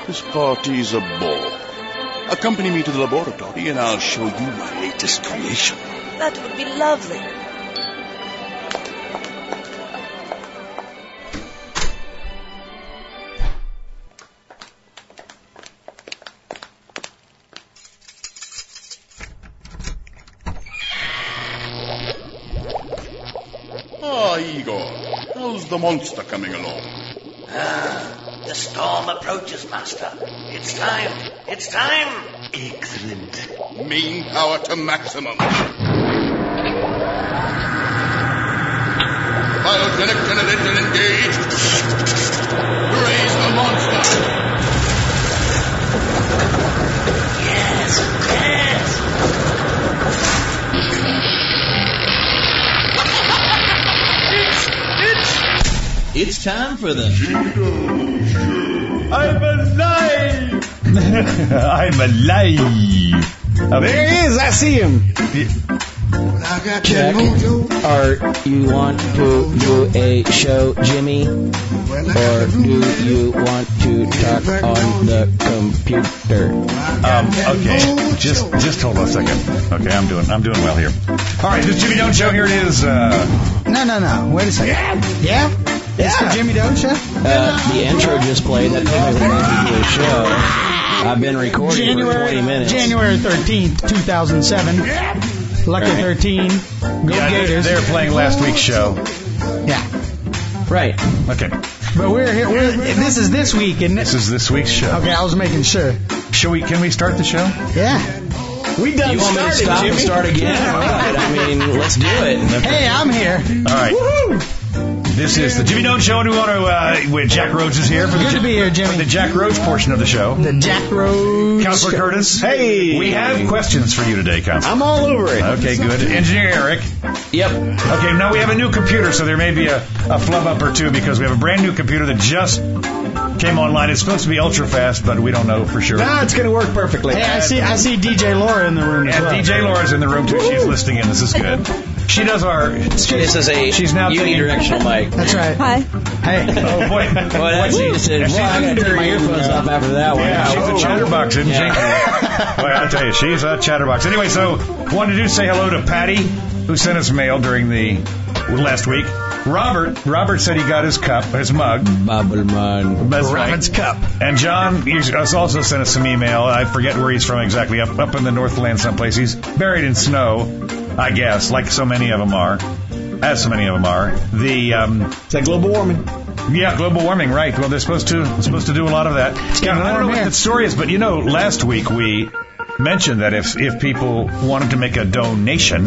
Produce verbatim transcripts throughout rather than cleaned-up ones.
This party's a bore. Accompany me to the laboratory and I'll show you my latest creation. That would be lovely. Ah, Igor, how's the monster coming along? Ah, the storm approaches, Master. It's time. It's time. Excellent. Main power to maximum. Biogenic generator engaged. Raise the monster. Yes, yes. It's time for the I'm alive! I'm alive! Okay. There he is, I see him. Check. Or you want to do a show, Jimmy? Or do you want to talk on the computer? Um, okay, just just hold on a second. Okay, I'm doing I'm doing well here. All right, this Jimmy Doan Show, here it is. Uh, No, no, no. Wait a second. Yeah? Yeah? It's the Jimmy Doan Show? Uh, the intro just played. That technically means to a show. I've been recording January, for twenty minutes. January thirteenth, two thousand seven. Lucky Right. thirteen. Go yeah, Gators. they're playing last week's show. Yeah. Right. Okay, But we're here. We're, this is this week, isn't this it? is this week's show. Okay, I was making sure. Shall we? Can we start the show? Yeah. We done You want me to started, stop Jimmy. and start again? All right. I mean, let's do it. Hey, I'm here. All right. Woohoo! This is the Jimmy Doan Show, and we want to. Uh, with Jack Rhodes is here for the, Good to be here, Jimmy. for the Jack Rhodes portion of the show. The Jack Rhodes. Counselor Show. Curtis. Hey. We have questions for you today, Counselor. I'm all over it. Okay, good. Engineer Eric. Yep. Okay, now we have a new computer, so there may be a, a flub up or two because we have a brand new computer that just came online. It's supposed to be ultra fast, but we don't know for sure. Nah, it's going to work perfectly. Hey, I see. I see D J Laura in the room as And well. D J Laura's in the room too. She's listening in. This is good. She does our. This is a She's now taking- unidirectional mic. That's right. Hi. Hey. Oh boy. Well, that's you just said, And well, I she's got to take my earphones off after that one. Yeah, she's a chatterbox, isn't Yeah. she? Boy, I'll tell you, she's a chatterbox. Anyway, so wanted to do say hello to Patty, who sent us mail during the last week. Robert, Robert said he got his cup, his mug. Bubble man. That's Robert's right. cup. And John he's also sent us some email. I forget where he's from exactly. Up up in the Northland someplace. He's buried in snow, I guess, like so many of them are. As so many of them are. The um, It's like global warming. yeah, global warming, right? Well, they're supposed to supposed to do a lot of that. Yeah, I don't know what the story is, but you know, last week we mentioned that if if people wanted to make a donation,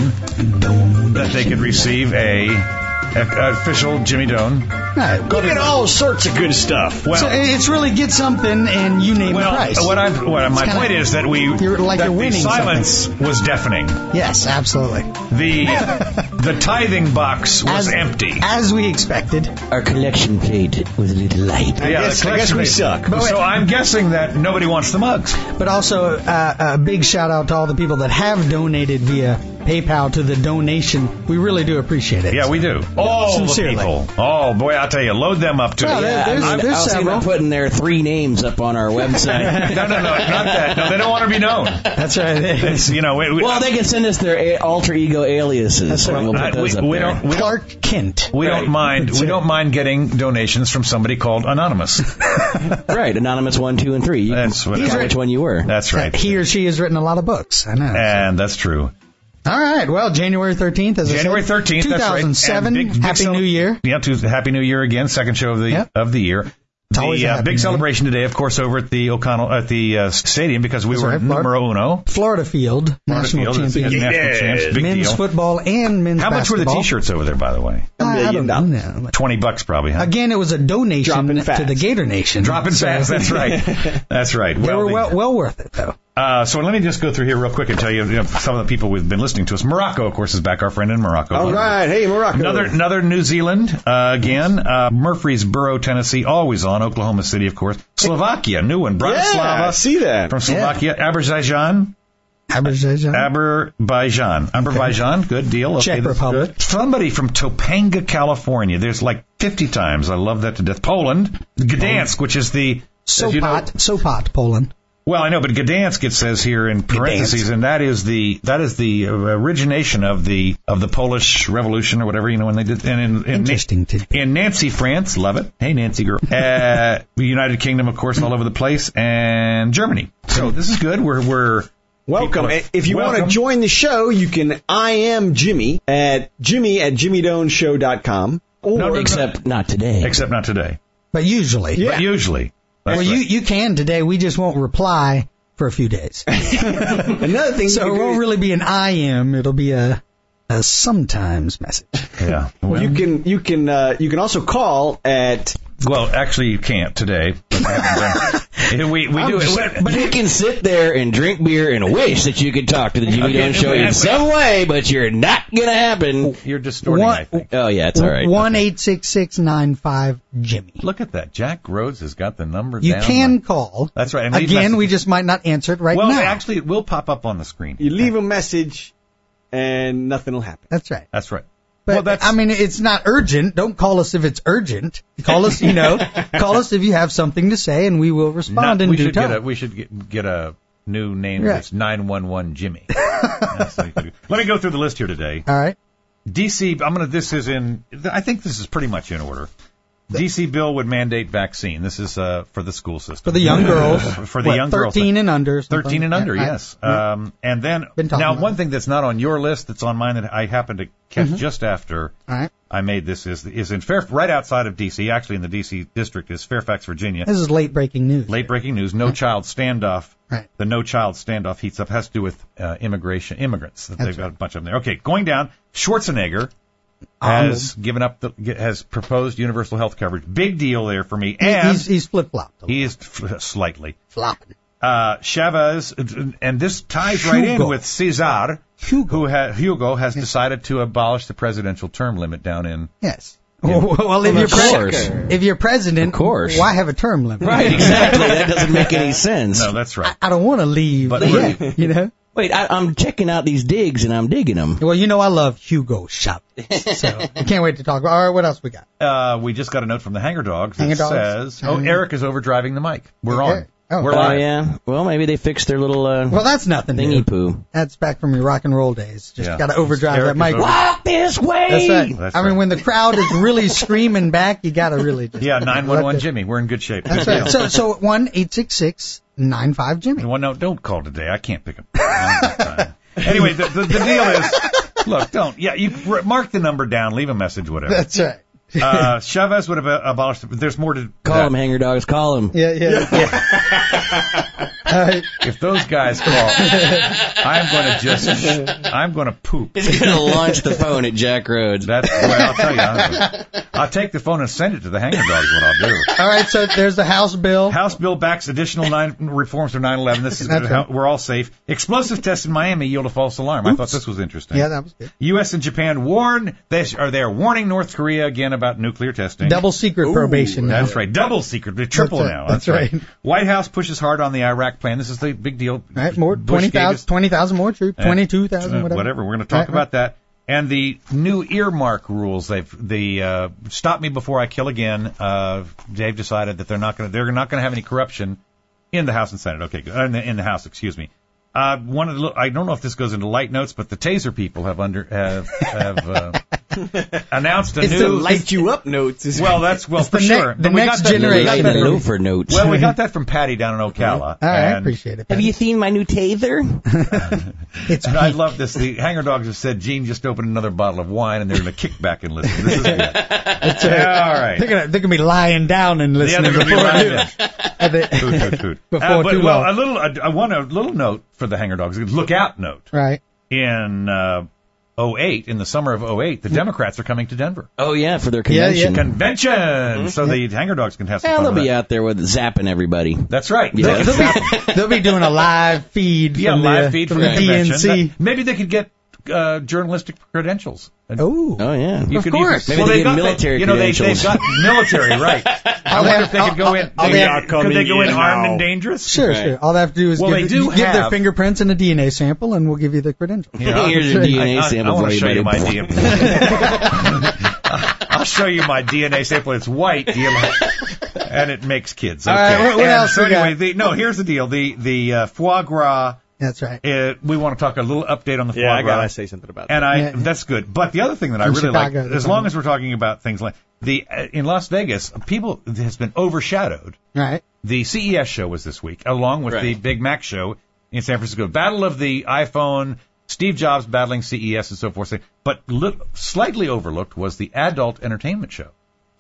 that they could receive a, a official Jimmy Doan. Right. Look at all sorts of good stuff. Well, So it's really get something and you name well, the price. what I'm, what my kinda- point is that we You're like that you're the winning silence was deafening. Yes, absolutely. The the tithing box was As- empty. As we expected. Our collection plate was a little light. Yeah, guess- the I guess we collection- suck. But wait. So I'm guessing that nobody wants the mugs. But also uh, a big shout out to all the people that have donated via PayPal to the donation. We really do appreciate it. Yeah, we do. All Sincerely. the people. Oh boy, I'll tell you, load them up too. Well, Yeah, there's- I, mean, there's I was thinking several. about putting their three names up on our website. No, no, no, not that. No, they don't want to be known. That's right. It's, you know, we, we, Well, they can send us their a- alter ego aliases, and we'll I- put those we, up we there. don't. We don't. Clark Kent. We Right. don't mind. That's We it. don't mind getting donations from somebody called Anonymous. Right, Anonymous one, two, and three. You That's can what- decide which one you were. That's right. He or she has written a lot of books. I know. And that's true. All right. Well, January thirteenth, as January I said. thirteenth. two That's right. thousand seven. And big- big Happy cel- New Year. Yeah, to Happy New Year again. Second show of the Yep. of the year. It's always The a uh, happy big new celebration today, of course, over at the O'Connell at the uh, stadium because we That's were right, numero uno. Florida Field, Florida national Field, it's the champion. national champs. Big Men's deal. football and men's How much were the basketball. T-shirts over there, by the way? I million don't know. Twenty bucks, probably. Huh? Again, it was a donation Dropping fast. to the Gator Nation. Dropping So- fast. That's right. That's right. They were the- well, well worth it, though. Uh, so let me just go through here real quick and tell you, you know, some of the people who've been listening to us. Morocco, of course, is back. Our friend in Morocco. All right. Hey, Morocco. Another, another New Zealand, uh, again. Uh, Murfreesboro, Tennessee, always on. Oklahoma City, of course. Slovakia, new one. Yeah, I Bratislava see that. from Slovakia. Azerbaijan. Azerbaijan. Azerbaijan. Azerbaijan. Good deal. Okay, Czech that's Republic. good. Somebody from Topanga, California. There's like fifty times. I love that to death. Poland. Gdansk, which is the Sopot, you know- Sopot, Poland. Well, I know, but Gdansk, it says here in parentheses, and that is the that is the origination of the of the Polish Revolution or whatever, you know, when they did. And in, in, Interesting tidbit. in Nancy, France, love it. Hey, Nancy girl. Uh, the United Kingdom, of course, all over the place, and Germany. So this is good. We're we're Welcome. people- If you want welcome. to join the show, you can I am Jimmy at Jimmy at Jimmy Doan Show dot com. Or No, no, no. Except not today. except not today, But usually. Yeah. but usually. That's Well, right. you, you can today. We just won't reply for a few days. another thing So you it can do won't is- really be an I am. It'll be a, a sometimes message. yeah. Well, you can you can uh, you can also call at well, actually, you can't today. But we haven't done- we we do it. But you can sit there and drink beer and wish that you could talk to the Jimmy Okay, Doan Show in wait, some way, but you're not going to happen. You're distorting, One- I think. Oh, yeah, it's all right. One eight six six nine five Jimmy. Look at that. Jack Rhodes has got the number You down. can call. That's right. And leave Again, we messages. just might not answer it right well, now. actually, it will pop up on the screen. you leave a message and nothing will happen. That's right. That's right. But well, that's, I mean, it's not urgent. Don't call us if it's urgent. Call us, you know, call us if you have something to say, and we will respond not, in we due should time. get a we should get, get a new name. Right. That's nine one one Jimmy. That's what you can do. Let me go through the list here today. All right. D C. I'm gonna. This is in. I think this is pretty much in order. D C bill would mandate vaccine. This is uh, for the school system. For the young girls. For the what, young girls. thirteen and under. something thirteen and like under, that. I- yes. Um, and then, Been talking now about one it. thing that's not on your list, that's on mine that I happened to catch just after All right. I made this, is is in Fair, right outside of D C, actually in the D C district, is Fairfax, Virginia. This is late breaking news. Late breaking news: no child standoff. Right. The no child standoff heats up. Has to do with uh, immigration, immigrants. That That's they've got right. a bunch of them there. Okay, going down. Schwarzenegger has given up, the, has proposed universal health coverage. Big deal there for me. He- And he's he's flip flopped. he is f- slightly. flopping. Uh, Chavez, and this ties right in Hugo. with Cesar, Hugo. who ha- Hugo has decided to abolish the presidential term limit down in. Yes. Well, well, if Of you're course. president, if you're president, Of course. why have a term limit? Right, exactly. That doesn't make any sense. No, that's right. I don't want to leave. But- yet, you know. Wait, I, I'm checking out these digs and I'm digging them. Well, you know I love Hugo Chavez, so I can't wait to talk about. All right, what else we got? Uh, we just got a note from the Hanger Dogs that Hanger Dogs. says, "Oh, Mhm. Eric is overdriving the mic. We're on. Eric. Oh, We're Oh, live." yeah. Well, maybe they fixed their little uh, Well, that's nothing thingy new. poo. That's back from your rock and roll days. Just Yeah. got to overdrive Eric that is mic. over- Walk this way! That's right. That's I mean, right. when the crowd is really screaming back, you got to really just. Yeah, nine one one let the- Jimmy. We're in good shape. That's Good right. deal. So, so one eight six six nine five Jimmy. Well, no, don't call today. I can't pick up. Anyway, the, the, the deal is, look, don't. Yeah, you r- mark the number down, leave a message, whatever. That's right. Uh, Chavez would have uh, abolished. There's more to Call that. them, Hanger Dogs, call them. Yeah, yeah. yeah. All right. If those guys call, I'm going to just, I'm going to poop. He's going to launch the phone at Jack Rhodes. That's well, I'll tell you. I'll, I'll take the phone and send it to the Hanger Dogs. What I'll do. All right. So there's the House bill. House bill backs additional nine reforms to nine eleven. This is That's how, right. we're all safe. Explosive tests in Miami yield a false alarm. I thought this was interesting. Yeah, that was good. U S and Japan warn they are they are warning North Korea again about nuclear testing. Double secret probation. now. That's right. Double secret. Triple That's right. now. That's right. right. White House pushes hard on the Iraq plan. This is the big deal. All right. More Bush twenty gave us- thousand, twenty thousand more troops. uh, Twenty-two thousand, uh, whatever. Whatever. We're going to talk Right, about that. And the new earmark rules. They've the uh, stop me before I kill again. Uh, they've decided that they're not going to they're not going to have any corruption in the House and Senate. Okay, good. Uh, in, the, in the House, excuse me. Uh, one of the, I don't know if this goes into light notes, but the Taser people have under have have uh, announced a It's new. the Light you up notes. Is well, that's well for the ne- sure. the But we next got that- generation. we got Like that the from- loafer notes. Well, we got that from Patty down in Ocala. All right. I and- appreciate it. Have you seen my new Taser? It's And I love this. The Hanger Dogs have said Gene just opened another bottle of wine, and they're going to kick back and listen. This is good. That's Yeah, right. all right. They're gonna they're gonna be lying down and Yeah, listening they're going to be before lying I do. down. At the- Food, food, food. Before Uh, but, too well, long. a little. I, I want a little note for the Hanger Dogs. A lookout note. Right. In uh, oh eight, in the summer of oh eight, the Democrats are coming to Denver. Oh, yeah, for their Yeah, yeah. convention. Convention. So the Hanger Dogs can have some Well, fun they'll with be that. out there with zapping everybody. That's right. Yeah. They can zap- They'll be doing a live feed. yeah, from live the, feed from from the the convention. D N C. That- maybe they could get uh, journalistic credentials. Oh. Oh, yeah. You Of could, course. You Maybe could, well, they they've get got military the, you know, they, they've credentials. got military, right. I All wonder they if they have- could go in. all They, they could have- they go in in armed now. and dangerous? Sure, Right. sure. All they have to do is Well, give, they do give their have- fingerprints and a D N A sample, and we'll give you the credentials. Here, I'll- Here's your D N A I, I, sample I want for to show you my buddy. D N A. I'll show you my D N A sample. It's white. Do you like? and it makes kids. Okay. All right, what- what And else so we got? anyway, the, no, here's the deal. The the uh, foie gras. That's right. Uh, we want to talk a little update on the foie Yeah, I gras. gotta say something about And that. I Yeah. that's good. But the other thing that I In really Chicago, like, they're as long talking- as we're talking about things like the uh, in Las Vegas, people it has been overshadowed. Right. The C E S show was this week, along with Right. the Big Mac show in San Francisco. Battle of the iPhone, Steve Jobs battling C E S and so forth. But li- slightly overlooked was the adult entertainment show.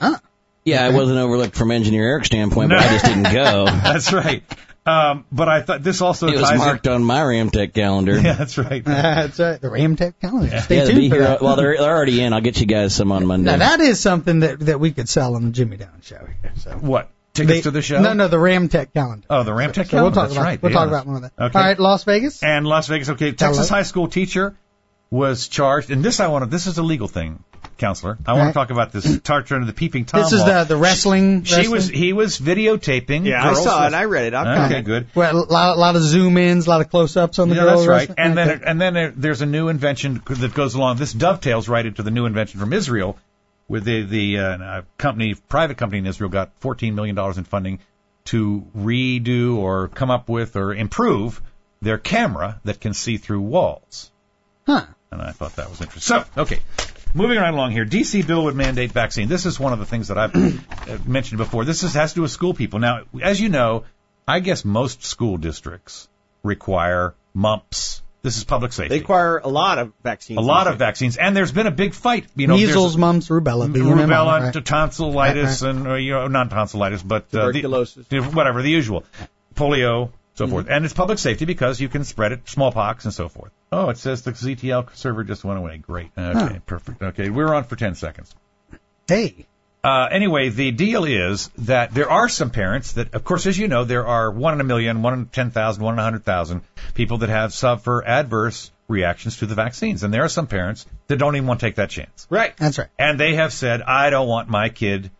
Yeah, I wasn't overlooked from Engineer Eric's standpoint, but I just didn't go. That's right. Um, but I thought this also It was ties marked on my Ramtech calendar. in. Yeah, that's right. That's right. The Ramtech calendar. Stay Yeah, they'll tuned be for here. that. Well, they're, they're already in. I'll get you guys some on Monday. Now, that is something that, that we could sell on the Jimmy Down show here. So. What? Tickets They- to the show? No, no, the Ramtech calendar. Oh, the Ramtech So we'll calendar. talk That's about right. we'll Yeah. talk about one of that. Okay. All right, Las Vegas. And Las Vegas, okay. Texas Hello. high school teacher was charged, and this I want to. This is a legal thing, counselor. I want Right. to talk about this torture under the peeping tom. This is law. the the wrestling. She wrestling? was. He was videotaping. Yeah, I girls. saw it. I read it. I'll Okay, comment. good. Well, a lot, a lot of zoom ins, a lot of close ups on the Yeah, girl that's right. wrestling. And Okay. then, and then there- there's a new invention that goes along. This dovetails right into the new invention from Israel, with the the uh, company, private company in Israel, got fourteen million dollars in funding to redo or come up with or improve their camera that can see through walls. Huh. And I thought that was interesting. So, okay, moving right along here. D C bill would mandate vaccine. This is one of the things that I've uh, mentioned before. This is, has to do with school people. Now, as you know, I guess most school districts require mumps. This is public safety. They require a lot of vaccines. a lot of vaccines, and there's been a big fight. You know, Measles, there's mumps, rubella, B M M, rubella, right. to tonsillitis, Right, and uh, you know, not tonsillitis, but uh, the- Tuberculosis. the- whatever the usual, polio, so Mm-hmm. forth. And it's public safety because you can spread it, smallpox, and so forth. Oh, it says the Z T L server just went away. Great. Okay, Huh. perfect. Okay, we're on for ten seconds. Hey. Uh, anyway, the deal is that there are some parents that, of course, as you know, there are one in a million, one in ten thousand, one in a hundred thousand people that have suffer adverse reactions to the vaccines, and there are some parents that don't even want to take that chance. Right. That's right. And they have said, I don't want my kid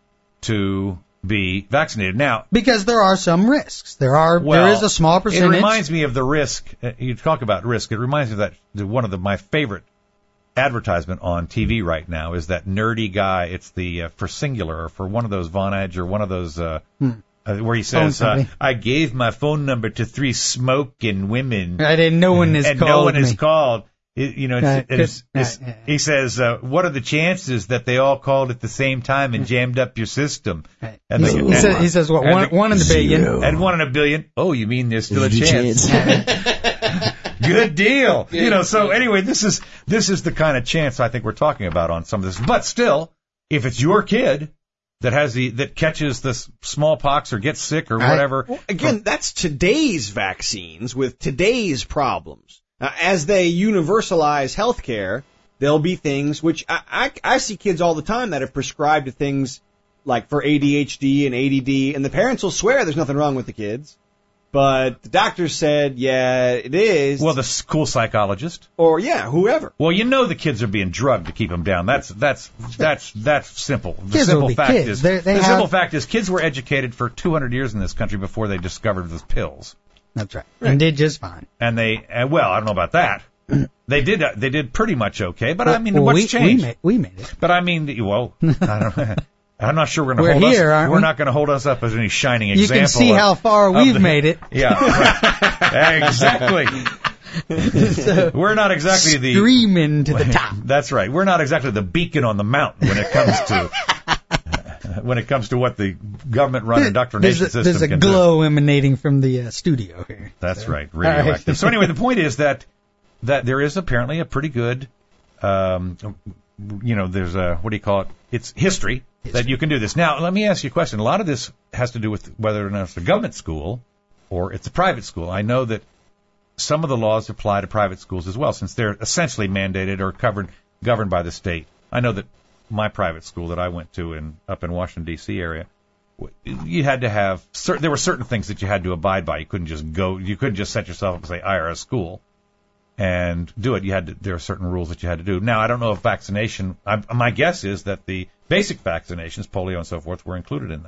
to be vaccinated. Now, Because there are some risks. There are. well, there is a small percentage. It reminds me of the risk. Uh, you talk about risk. It reminds me of that the, one of the, my favorite advertisement on T V right now is that nerdy guy. It's the uh, for Singular or for one of those Vonage or one of those uh, Hmm. uh, where he says, Phone uh, company. "I gave my phone number to three smoking women, Right, and no one has and called no one me. has called." It, you know, it's, Right, it's, good. it's, Right, yeah. he says, uh, "What are the chances that they all called at the same time and jammed up your system?" Right. And he, the- he, says, he says, what, and one, the- one in the billion? And one in a billion. Oh, you mean there's still a There's a chance? Good deal. You know, so anyway, this is this is the kind of chance I think we're talking about on some of this. But still, if it's your kid that has the that catches this smallpox or gets sick or Right. whatever, Well, again, that's today's vaccines with today's problems. Uh, as they universalize healthcare, there'll be things which I, I, I see kids all the time that are prescribed to things like for A D H D and A D D, and the parents will swear there's nothing wrong with the kids. But the doctor said, yeah, it is. well, the school psychologist. or, yeah, whoever. Well, you know the kids are being drugged to keep them down. That's that's that's that's simple. The Kids simple will be fact kids. is They're- they the have- simple fact is kids were educated for two hundred years in this country before they discovered those pills. That's right. And did just fine. And they, uh, well, I don't know about that. They did, uh, they did pretty much okay. But I mean, Well, what's we, changed? We made, we made it. But I mean, well, I don't, I'm not sure we're going We're to hold here, us. aren't We're we? not going to hold us up as any shining You example. can see of- how far of we've the- made it. Yeah, right. Exactly. We're not exactly the. Screaming to the top. That's right. We're not exactly the beacon on the mountain when it comes to when it comes to what the government-run indoctrination There's a, system there's a can do. glow emanating from the uh, studio here. That's right, All right. radioactive. So anyway, the point is that that there is apparently a pretty good, um, you know, there's a what do you call it? It's history, that you can do this. Now, let me ask you a question. A lot of this has to do with whether or not it's a government school or it's a private school. I know that some of the laws apply to private schools as well, since they're essentially mandated or covered governed by the state. I know that my private school that I went to in up in Washington D C area, you had to have certain, there were certain things that you had to abide by. You couldn't just go, you couldn't just set yourself up and say I R S school and do it. You had to, there are certain rules that you had to do. Now I don't know if vaccination. I, my guess is that the basic vaccinations, polio and so forth, were included in that.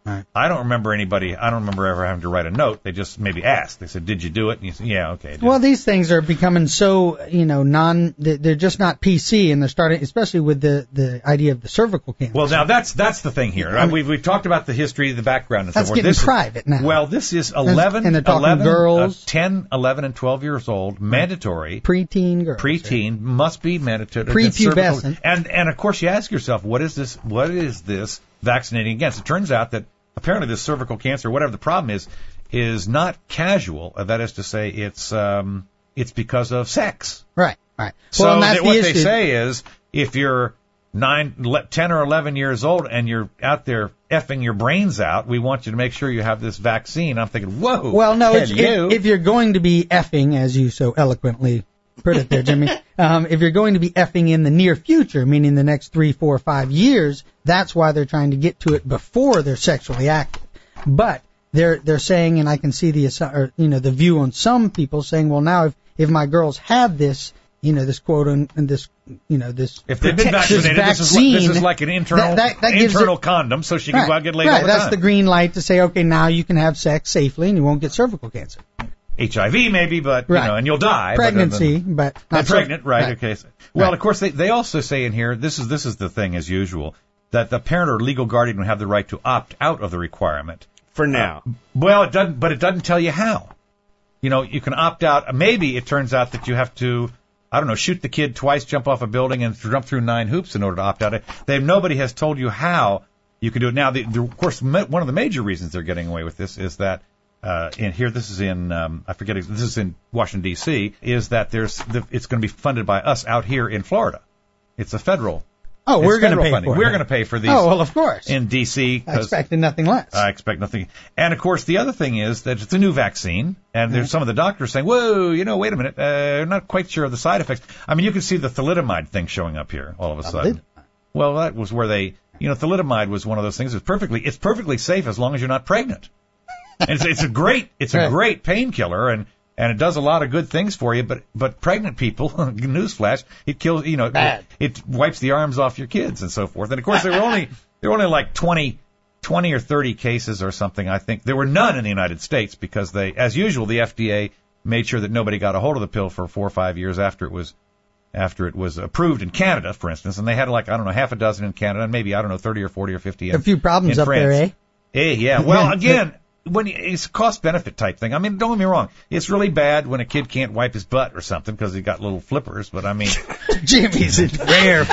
Right. I don't remember anybody, I don't remember ever having to write a note. They just maybe asked. They said, did you do it? And you said, yeah, okay. I did. Well, these things are becoming so, you know, non, they're just not P C, and they're starting, especially with the, the idea of the cervical cancer. Well, now that's that's the thing here. I mean, we've, we've talked about the history, the background, and so that's forth. getting This is- private now. Well, this is eleven, and they're talking eleven, girls. uh, ten, eleven, and twelve years old, mandatory. Preteen girls. Preteen must be mandatory. Prepubescent. And and of course you ask yourself, what is this? What is this vaccinating against? It turns out that apparently this cervical cancer, whatever the problem is, is not casual. That is to say, it's um, it's because of sex. Right, right. So well, and that's that, what the they issue. say is, if you're nine, le- ten or eleven years old and you're out there effing your brains out, we want you to make sure you have this vaccine. I'm thinking, whoa. Well, no, it's, hello. if, if you're going to be effing, as you so eloquently put it there, Jimmy, um, if you're going to be effing in the near future, meaning the next three, four, five years, that's why they're trying to get to it before they're sexually active. But they're they're saying, and I can see the assu- or, you know the view on some people saying, well, now if if my girls have this, you know, this quote and this, you know, this If they've been protect- this vaccinated, this is, vaccine, like, this is like an internal that- that- that gives internal it- condom, so she can right, go out and get laid right, all the that's time. the green light to say, okay, now you can have sex safely and you won't get cervical cancer. H I V maybe, but Right. you know, and you'll die. Pregnancy, but, but but not cer- pregnant, right? right. Okay. So, well, Right. of course, they they also say in here, this is this is the thing as usual, that the parent or legal guardian would have the right to opt out of the requirement. For now. Uh, well, it doesn't, but it doesn't tell you how. You know, you can opt out. Maybe it turns out that you have to, I don't know, shoot the kid twice, jump off a building, and jump through nine hoops in order to opt out. They nobody has told you how you can do it. Now, the, the, of course, me, one of the major reasons they're getting away with this is that uh, in here, this is in, um, I forget, this is in Washington D C, is that there's the, it's going to be funded by us out here in Florida. It's a federal. Oh, it's we're going to federal pay funding. for it. We're going to pay for these. Oh, well, of course. In D C I expected nothing less. I expect nothing. And, of course, the other thing is that it's a new vaccine, and there's some of the doctors saying, whoa, you know, wait a minute, uh, not quite sure of the side effects. I mean, you can see the thalidomide thing showing up here all of a sudden. Well, that was where they, you know, thalidomide was one of those things. It's perfectly, it's perfectly safe as long as you're not pregnant. And it's, it's a great, it's a Right. great painkiller, and and it does a lot of good things for you. But but pregnant people, newsflash, it kills, you know, Bad. it, it wipes the arms off your kids and so forth. And of course, there were only there were only like twenty, twenty or thirty cases or something. I think there were none in the United States because they, as usual, the F D A made sure that nobody got a hold of the pill for four or five years after it was. After it was approved in Canada, for instance, and they had like, I don't know, half a dozen in Canada, and maybe, I don't know, thirty or forty or fifty in A few problems in up France. there, eh? Eh, yeah. Well, again, when you, it's a cost-benefit type thing. I mean, don't get me wrong. It's really bad when a kid can't wipe his butt or something because he got little flippers, but I mean... Jimmy's in rare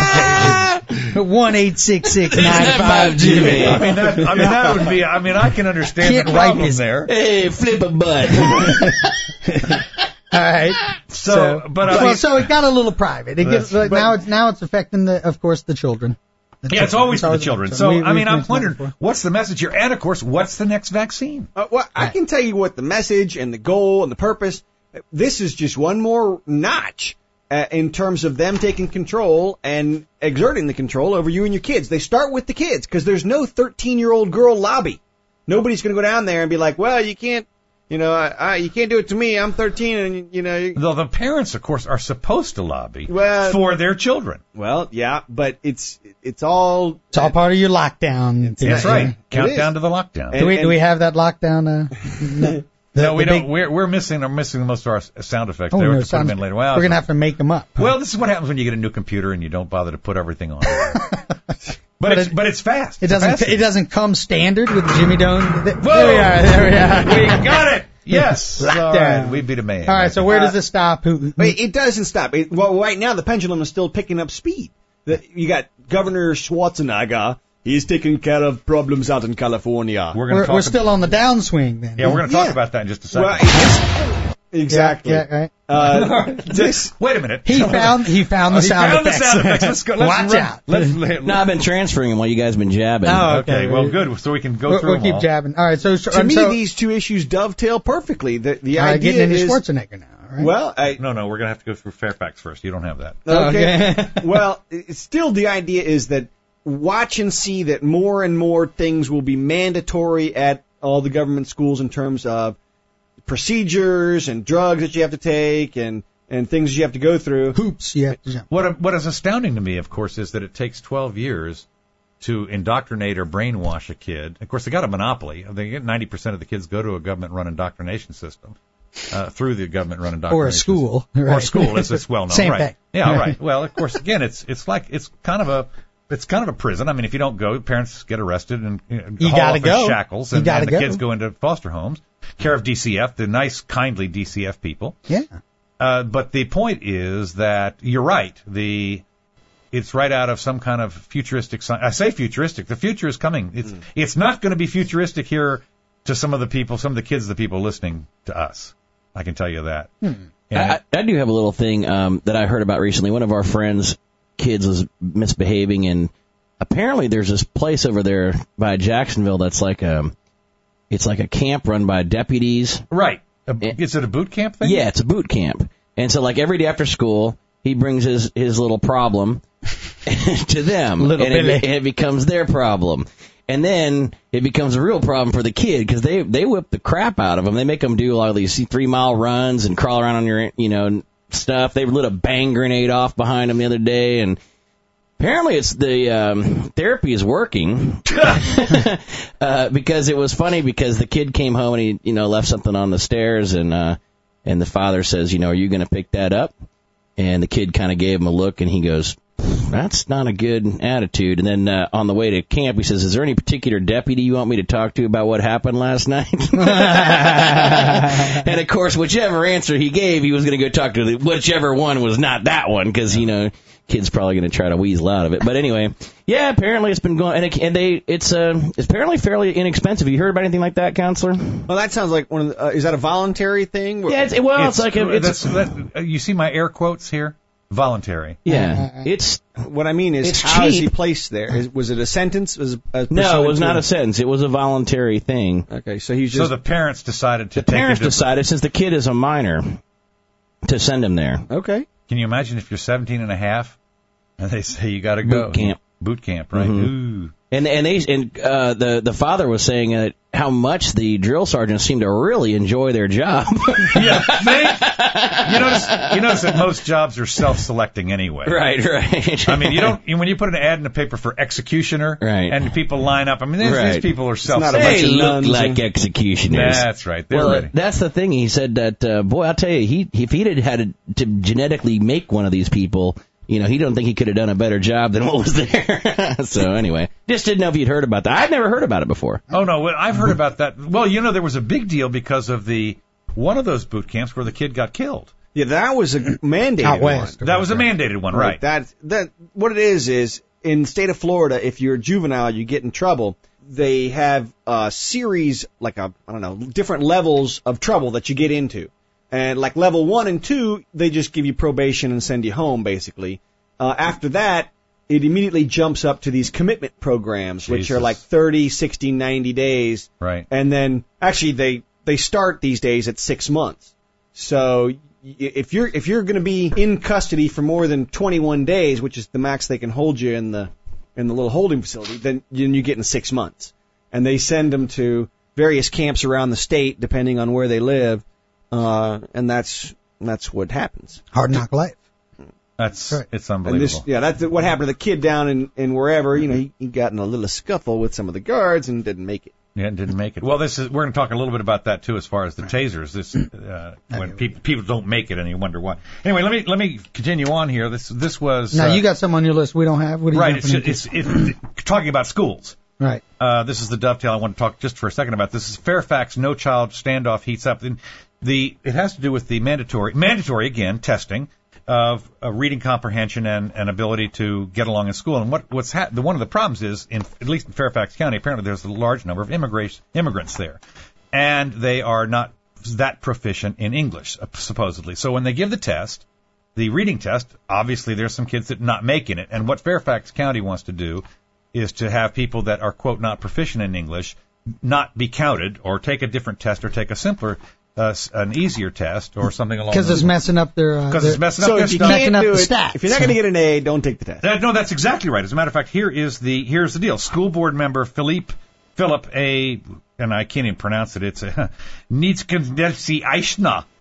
form. One eight six six nine five Jimmy. I mean, that, I mean, that would be... I mean, I can understand Can't the wipe problem his- there. Hey, flip a butt. All right. So, but I well, mean, so it got a little private. It gets, That's- but now it's now it's affecting the, of course, the children. The yeah, it's children. always for the children. So, we- I mean, we've I'm mentioned that wondering, before. what's the message here? And, of course, what's the next vaccine? Uh, well, I can tell you what the message and the goal and the purpose. This is just one more notch uh, in terms of them taking control and exerting the control over you and your kids. They start with the kids because there's no thirteen-year-old girl lobby. Nobody's going to go down there and be like, well, you can't, you know, I, I, you can't do it to me. I'm thirteen, and you know. You, Though the parents, of course, are supposed to lobby Well- for their children. well, yeah, but it's it's all. It's all part of your lockdown. thing. That's right. It Countdown is. to the lockdown. Do we do we have that lockdown? Uh, the, no, we the don't. big- We're we're missing. We're missing most of our s- sound effects. Oh, there. no, We have to put them sounds- in later. Well, we're gonna have to make them up. well, this is what happens when you get a new computer and you don't bother to put everything on. but But it's it- but it's fast. It doesn't. It's It doesn't come standard with Jimmy Dome. There Whoa! we are. There we are. We got it. Yes. All Lockdown. right. We beat a man. All right. So where does it stop? Who? But it doesn't stop. It, well, right now the pendulum is still picking up speed. The, you got Governor Schwarzenegger. He's taking care of problems out in California. we're going We're, to talk. we're still on the downswing then. yeah, we're going to talk Yeah. about that in just a second. Well, it's, exactly. Yeah, yeah, right. Uh, this, Wait a minute. He found he found the He sound found the effects. sound effects. Let's go. Let's Watch run- out. Let's, let, No, I've been transferring them while you guys been jabbing. Oh, okay. okay. Well, good. So we can go We'll, through we'll them keep all. jabbing. All right. So to um, me, so, these two issues dovetail perfectly. The, the all right, idea getting into is, Schwarzenegger now. All right. well, I, No, no. We're going to have to go through Fairfax first. You don't have that. okay. Okay. well, it's still the idea is that watch and see that more and more things will be mandatory at all the government schools in terms of procedures and drugs that you have to take and, and things you have to go through. Hoops. You have to jump. What what is astounding to me, of course, is that it takes twelve years to indoctrinate or brainwash a kid. Of course, they got a monopoly. They get ninety percent of the kids go to a government-run indoctrination system uh, through the government-run indoctrination or a school, system. right. Or a school, as it's well known. Same right. thing. Yeah, right. right. Well, of course, again, it's it's like it's kind of a it's kind of a prison. I mean, if you don't go, parents get arrested and you, know, you haul gotta off go. in shackles, and, you gotta and the go. kids go into foster homes, care of D C F, the nice, kindly D C F people. Yeah. Uh, but the point is that you're right. The It's right out of some kind of futuristic science. I say futuristic. The future is coming. It's mm. it's not going to be futuristic here to some of the people, some of the kids, the people listening to us. I can tell you that. Hmm. I, I do have a little thing um, that I heard about recently. One of our friends' kids was misbehaving, and apparently there's this place over there by Jacksonville that's like a, it's like a camp run by deputies. Right. A, is it a boot camp thing? Yeah, it's a boot camp. And so like every day after school, he brings his, his little problem to them. Little and Billy. it, it becomes their problem. And then it becomes a real problem for the kid because they, they whip the crap out of them. They make them do all these three-mile runs and crawl around on your, you know, stuff. They lit a bang grenade off behind them the other day, and apparently it's the um, therapy is working uh, because it was funny because the kid came home and he, you know, left something on the stairs, and uh, and the father says, you know, are you going to pick that up? And the kid kind of gave him a look, and he goes, that's not a good attitude. And then uh, on the way to camp, he says, is there any particular deputy you want me to talk to about what happened last night? And, of course, whichever answer he gave, he was going to go talk to the, whichever one was not that one because, you know, kid's probably going to try to weasel out of it. But anyway, yeah, apparently it's been going, and, it, and they, it's uh, it's apparently fairly inexpensive. You heard about anything like that, Counselor? Well, that sounds like one of the, uh, is that a voluntary thing? Yeah, it's, well, it's, it's like a, it's, that's, that, you see my air quotes here? Voluntary. Yeah, it's what I mean is it's how is cheap. he placed there? Is, was it a sentence? Was a no, it was not a sentence. It was a voluntary thing. Okay, so he's just so the parents decided to the take parents it to, decided since the kid is a minor to send him there. Okay. Can you imagine if you're seventeen and a half and they say you got to go Boot camp. Boot camp, right? Mm-hmm. Ooh. And and they and uh, the the father was saying uh, how much the drill sergeants seem to really enjoy their job. Yeah, they, you notice you notice that most jobs are self-selecting anyway. Right, right. I mean, you don't when you put an ad in the paper for executioner, right. and people line up. I mean, these, right. these people are not a bunch self-selecting. They of look nuns like and- executioners. That's right. They're Well, ready. uh, that's the thing. He said that, uh, boy, I'll tell you, he if he'd had had to genetically make one of these people, you know, he don't think he could have done a better job than what was there. So anyway, just didn't know if you'd heard about that. I'd never heard about it before. Oh no, well, I've heard about that. Well, you know, there was a big deal because of the one of those boot camps where the kid got killed. Yeah, that was a mandated Out west. one. That was a mandated one, right? That that what it is is in the state of Florida, if you're a juvenile, you get in trouble. They have a series, like a I don't know, different levels of trouble that you get into. And like level one and two, they just give you probation and send you home, basically. Uh, after that, it immediately jumps up to these commitment programs, which are Jesus. like thirty, sixty, ninety days. Right. And then, actually, they, they start these days at six months. So y- if you're, if you're going to be in custody for more than twenty-one days, which is the max they can hold you in the, in the little holding facility, then you you get in six months. And they send them to various camps around the state, depending on where they live. Uh, and that's that's what happens. Hard knock life. That's Right. it's And unbelievable. this, yeah, that's what happened to the kid down in, in wherever. You know, he, he got in a little scuffle with some of the guards and didn't make it. Yeah, it didn't make it. Well, this is we're going to talk a little bit about that too, as far as the tasers. This uh, when people people don't make it and you wonder why. Anyway, let me let me continue on here. This this was Now uh, you got some on your list we don't have. What are you right. It's, jumping it's, it's talking about schools. into? Right. Uh, this is the dovetail I want to talk just for a second about. This is Fairfax no child standoff heats up. And the it has to do with the mandatory mandatory again testing of uh, reading comprehension and, and ability to get along in school. And what what's ha- the one of the problems is in at least in Fairfax County, apparently there's a large number of immigration immigrants there, and they are not that proficient in English supposedly. So when they give the test, the reading test, obviously there's some kids that are not making it. And what Fairfax County wants to do is to have people that are, quote, not proficient in English not be counted or take a different test or take a simpler, uh, an easier test or something along Because those it's messing up their. Uh, Because their it's messing So up their if you stuff. Backing can't up do the it, stats. if you're not going to get an A, don't take the test. That, no, that's exactly right. As a matter of fact, here is the here's the deal. School board member Philippe Philip A. and I can't even pronounce it. It's a Nitskendelsky Aishna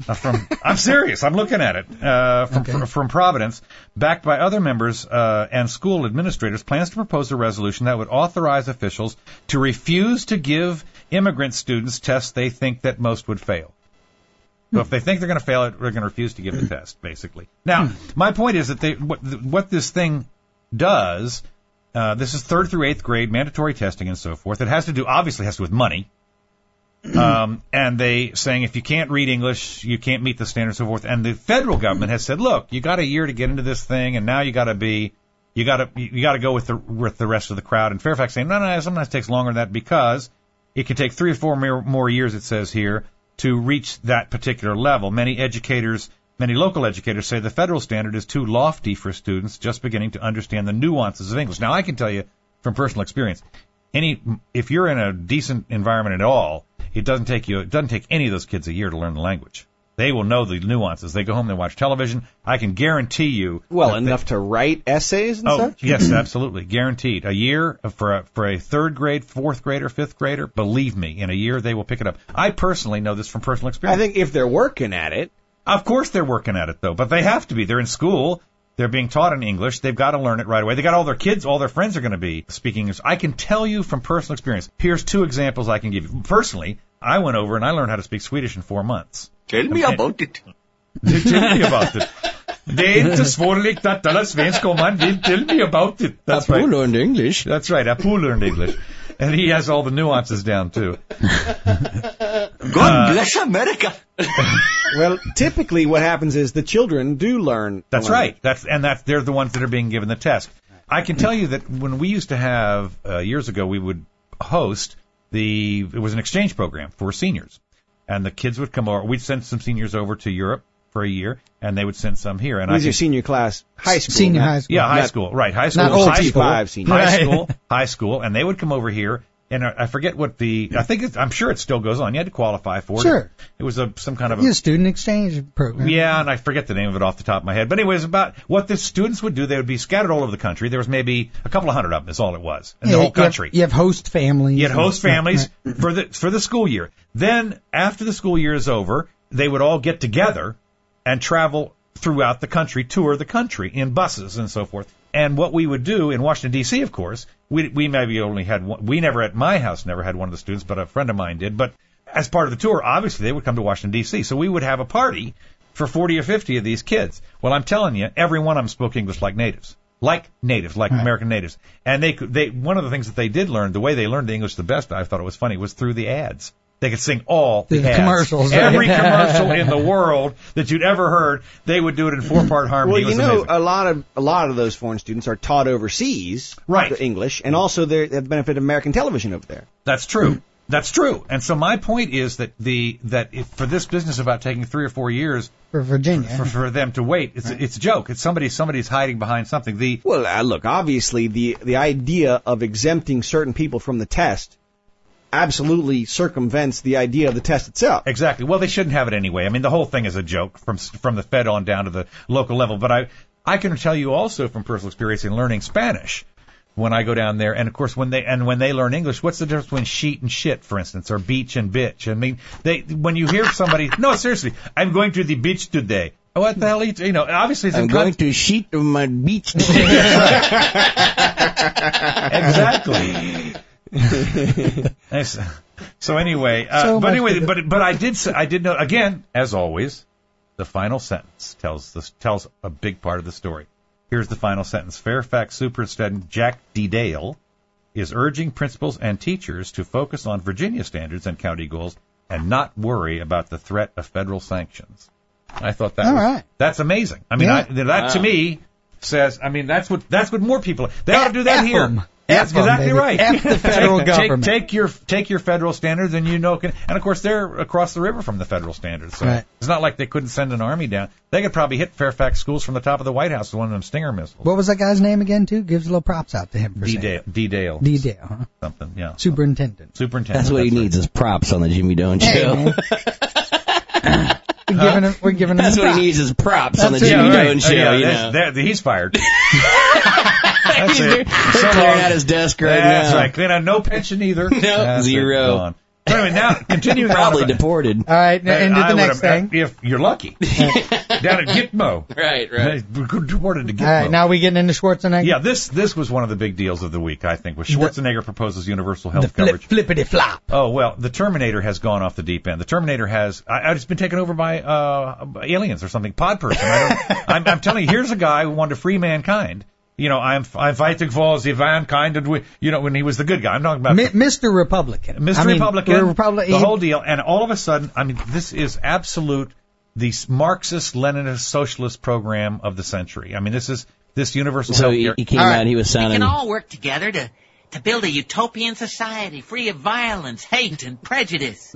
Uh, from I'm serious. I'm looking at it. Uh, from, Okay. from, from Providence, backed by other members uh, and school administrators, plans to propose a resolution that would authorize officials to refuse to give immigrant students tests they think that most would fail. So if they think they're going to fail it, they're going to refuse to give the test, basically. Now, my point is that they, what, what this thing does, uh, this is third through eighth grade, mandatory testing and so forth. It has to do, obviously has to do with money. Um, and they saying if you can't read English, you can't meet the standards and so forth. And the federal government has said, look, you got a year to get into this thing, and now you got to be, you got to, you got to go with the with the rest of the crowd. And Fairfax saying, no, no, sometimes it takes longer than that because it can take three or four more, more years, it says here, to reach that particular level. Many educators, many local educators say the federal standard is too lofty for students just beginning to understand the nuances of English. Now, I can tell you from personal experience, any if you're in a decent environment at all, it doesn't take you, it doesn't take any of those kids a year to learn the language. They will know the nuances. They go home, they watch television. I can guarantee you. Well, enough they, to write essays and oh, such? Yes, absolutely. Guaranteed. A year for a, for a third grade, fourth grader, fifth grader, believe me, in a year they will pick it up. I personally know this from personal experience. I think if they're working at it. Of course they're working at it, though, but they have to be. They're in school. They're being taught in English. They've got to learn it right away. They got all their kids, all their friends are going to be speaking English. I can tell you from personal experience. Here's two examples I can give you. Personally, I went over and I learned how to speak Swedish in four months. Tell me Okay. about it. Tell me about it. Det är inte svårligt att tala svenska om man vill. Tell me about it. That's Apu right. learned English. That's right. Apu learned English. And he has all the nuances down, too. God bless America. Well, typically what happens is the children do learn. That's learn. right. That's and that's they're the ones that are being given the test. I can tell you that when we used to have uh, years ago, we would host the it was an exchange program for seniors, and the kids would come over. We'd send some seniors over to Europe for a year, and they would send some here. And Who's I your could, senior class? High school. Senior not- high school. yeah, high Not- school, right? High school, Not old high people. school, Five seniors. high Right. school, high school, and they would come over here. And I I forget what the I think it's, I'm sure it still goes on. You had to qualify for it. Sure. It was a some kind of a Yeah, student exchange program. yeah, and I forget the name of it off the top of my head. But anyways, about what the students would do, they would be scattered all over the country. There was maybe a couple of hundred of them is all it was in Yeah, the whole you have- country. You have host families. You had host and- families right. for the for the school year. Then after the school year is over, they would all get together and travel throughout the country, tour the country in buses and so forth. And what we would do in Washington D C, of course, we we maybe only had one, we never at my house never had one of the students, but a friend of mine did. But as part of the tour, obviously they would come to Washington D C, so we would have a party for forty or fifty of these kids. Well, I'm telling you, every one of them spoke English like natives. Like natives, like Right. American natives. And they could, they, one of the things that they did learn, the way they learned the English the best, I thought it was funny, was through the ads. They could sing all the, The ads. commercials, right? Every commercial in the world that you'd ever heard, they would do it in four-part harmony. Well, It was you know, amazing. a lot of a lot of those foreign students are taught overseas, Right. the English, and also they have the benefit of American television over there. That's true. That's true. And so my point is that the that if for this business about taking three or four years For Virginia. for, for them to wait, it's it's a joke. It's somebody somebody's hiding behind something. The Well, uh, look, obviously the the idea of exempting certain people from the test absolutely circumvents the idea of the test itself. Exactly. Well, they shouldn't have it anyway. I mean, the whole thing is a joke from from the Fed on down to the local level. But I I can tell you also from personal experience in learning Spanish when I go down there, and of course when they and when they learn English, what's the difference between sheet and shit, for instance, or beach and bitch? I mean, they when you hear somebody, no, seriously, I'm going to the beach today. What the hell? Are you, you know, obviously it's I'm in going con- to sheet on my beach. exactly. Nice. So anyway, uh, So but much anyway, to do. but but I did say, I did know again, as always, the final sentence tells this tells a big part of the story. Here's the final sentence: Fairfax Superintendent Jack D. Dale is urging principals and teachers to focus on Virginia standards and county goals and not worry about the threat of federal sanctions. I thought that All was, right. that's amazing. I mean, Yeah. I, that to me says, I mean, that's what that's what more people they ought to do that F here. 'em. That's F 'em, exactly baby. right. F the federal take, government. Take, take your take your federal standards, and you know, can, and of course they're across the river from the federal standards. So Right. it's not like they couldn't send an army down. They could probably hit Fairfax schools from the top of the White House with one of them Stinger missiles. What was that guy's name again, too? Gives a little props out to him for D. saying Dale, it. D. Dale, D. Dale, huh? something, yeah. Superintendent. Superintendent. That's what he right. needs is props on the Jimmy Doan Hey, show. man. We're giving him, we're giving him That's what props. he needs is props on the That's it. Jimmy Yeah, right. Doan Oh, show. yeah, you that's- know. that- he's fired. He's it. they're So clearing long. out his desk right That's now. right. Clean out no pension either. No, That's it. zero. Gone. So anyway, now continuing Probably on. deported. All right, now into the I next would have- thing. If you're lucky. Down at Gitmo. Right, right. Deported to Gitmo. All right, now we getting into Schwarzenegger. Yeah, this this was one of the big deals of the week, I think, was Schwarzenegger proposes universal the health flip, coverage. flippity flop. Oh, well, the Terminator has gone off the deep end. The Terminator has, I, I've just been taken over by uh, aliens or something, pod person. I don't, I'm, I'm telling you, here's a guy who wanted to free mankind. You know, I'm I'm fighting for the mankind, and we, you know, when he was the good guy. I'm talking about Mi- Mister Republican. Mister I mean, Republican, Republic, the whole deal. And all of a sudden, I mean, this is absolute, the Marxist, Leninist, socialist program of the century. I mean, this is, this universal So health he, care. he came All out, right. he was We sounding... can all work together to, to build a utopian society free of violence, hate, and prejudice.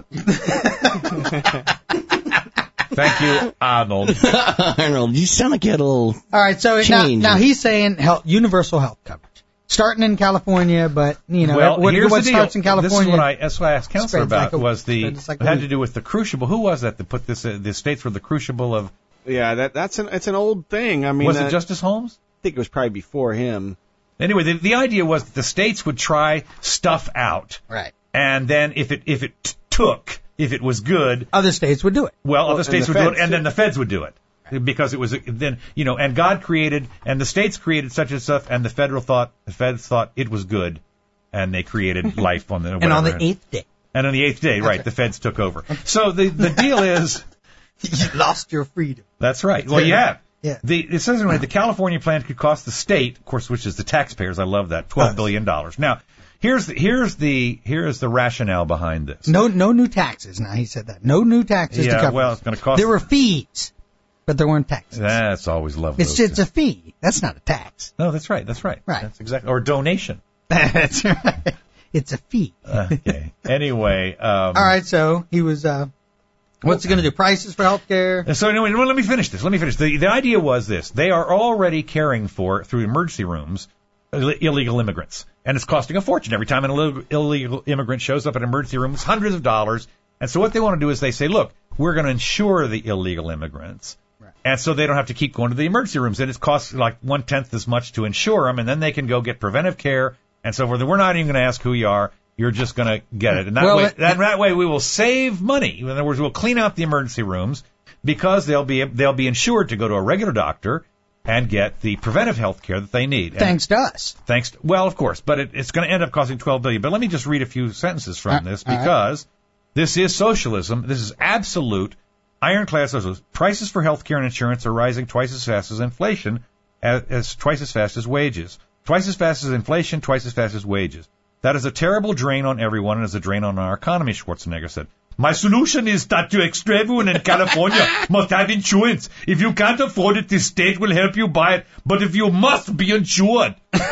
Thank you, Arnold. Arnold, you sound like you had a little... All right, so now, Change. now he's saying health, universal health coverage. Starting in California, but, you know, Well, what, here's what the starts deal. in California... This is what I, that's what I asked Counselor spreads like about, a- was the, spreads like a had weed. to do with the crucible. Who was that that put this, uh, the states were the crucible of, Yeah, that that's an it's an old thing. I mean, was uh, it Justice Holmes? I think it was probably before him. Anyway, the, the idea was that the states would try stuff out, Right. and then if it, if it t- took, if it was good, Other states would do it. well, Well, other and states the would do it, feds, and too. then the feds would do it. Because it was, then, you know, and God created, and the states created such and stuff, and the federal thought, the feds thought it was good, and they created life on the, And on whatever. the eighth day, And on the eighth day, right, the feds took over. So the, the deal is, you lost your freedom. that's right. Well, yeah. Yeah. The, it says anyway, the California plan could cost the state, of course, which is the taxpayers. I love that, twelve billion dollars. Now, here's the, here's the, here's the rationale behind this. No, no new taxes. Now he said that. No new taxes Yeah, to cover. well, this. it's gonna cost- There were fees, but there weren't taxes. That's always lovely. It's just a fee. That's not a tax. No, that's right. That's right. Right. That's exactly, or donation. That's right. It's a fee. Okay. Anyway, um, All right, so he was. uh What's he going to do? Prices for healthcare? So anyway, well, let me finish this. Let me finish. The, the idea was this. They are already caring for, through emergency rooms, Ill- illegal immigrants. And it's costing a fortune. Every time an Ill- illegal immigrant shows up at an emergency room, it's hundreds of dollars. And so what they want to do is they say, look, we're going to insure the illegal immigrants. Right. And so they don't have to keep going to the emergency rooms. And it costs like one-tenth as much to insure them. And then they can go get preventive care and so forth. We're not even going to ask who you are. You're just going to get it. And that, Well, way, it- that, that way we will save money. In other words, we'll clean out the emergency rooms because they'll be they'll be insured to go to a regular doctor and get the preventive health care that they need. And Thanks to us. thanks to, well, of course, but it, it's going to end up costing twelve billion dollars. But let me just read a few sentences from Uh, this all right. because this is socialism. This is absolute ironclad socialism. Prices for health care and insurance are rising twice as fast as inflation, as, as twice as fast as wages. Twice as fast as inflation, twice as fast as wages. That is a terrible drain on everyone and is a drain on our economy, Schwarzenegger said. My solution is that you everyone in California must have insurance. If you can't afford it, the state will help you buy it. But if you must be insured.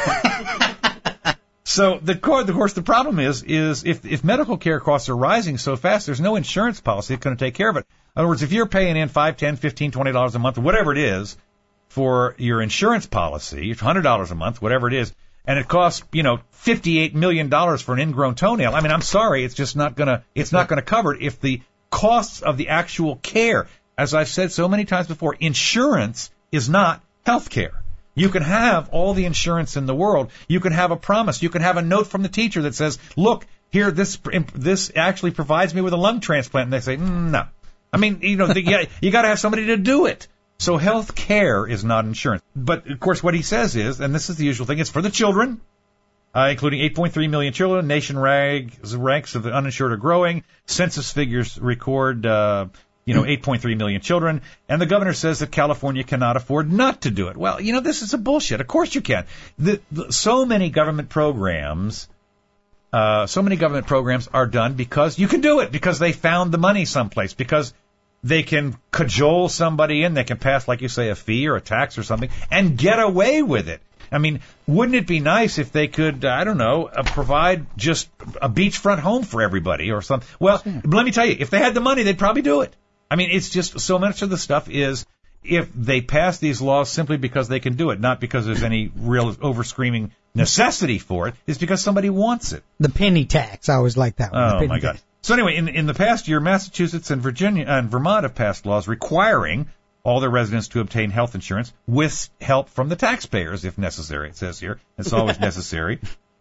So the of course the problem is is if if medical care costs are rising so fast, there's no insurance policy that's going to take care of it. In other words, if you're paying in five, ten, fifteen, twenty dollars a month, or whatever it is, for your insurance policy, one hundred dollars a month, whatever it is, and it costs, you know, fifty-eight million dollars for an ingrown toenail. I mean, I'm sorry, it's just not gonna, it's not gonna cover it if the costs of the actual care, as I've said so many times before, insurance is not health care. You can have all the insurance in the world. You can have a promise. You can have a note from the teacher that says, look, here, this, this actually provides me with a lung transplant. And they say, mm, no. I mean, you know, the, you, you gotta have somebody to do it. So health care is not insurance. But, of course, what he says is, and this is the usual thing, it's for the children, uh, including eight point three million children. Nation ranks, ranks of the uninsured are growing. Census figures record, uh, you know, eight point three million children. And the governor says that California cannot afford not to do it. Well, you know, this is a bullshit. Of course you can. The, the, so many government programs, uh, so many government programs are done because you can do it, because they found the money someplace, because they can cajole somebody in, they can pass, like you say, a fee or a tax or something, and get away with it. I mean, wouldn't it be nice if they could, uh, I don't know, uh, provide just a beachfront home for everybody or something? Well, yeah. Let me tell you, if they had the money, they'd probably do it. I mean, it's just so much of the stuff is if they pass these laws simply because they can do it, not because there's any real over-screaming necessity for it, it's because somebody wants it. The penny tax, I always like that one. Oh, my God. So anyway, in, in the past year, Massachusetts and Virginia and Vermont have passed laws requiring all their residents to obtain health insurance with help from the taxpayers, if necessary. It says here it's always necessary.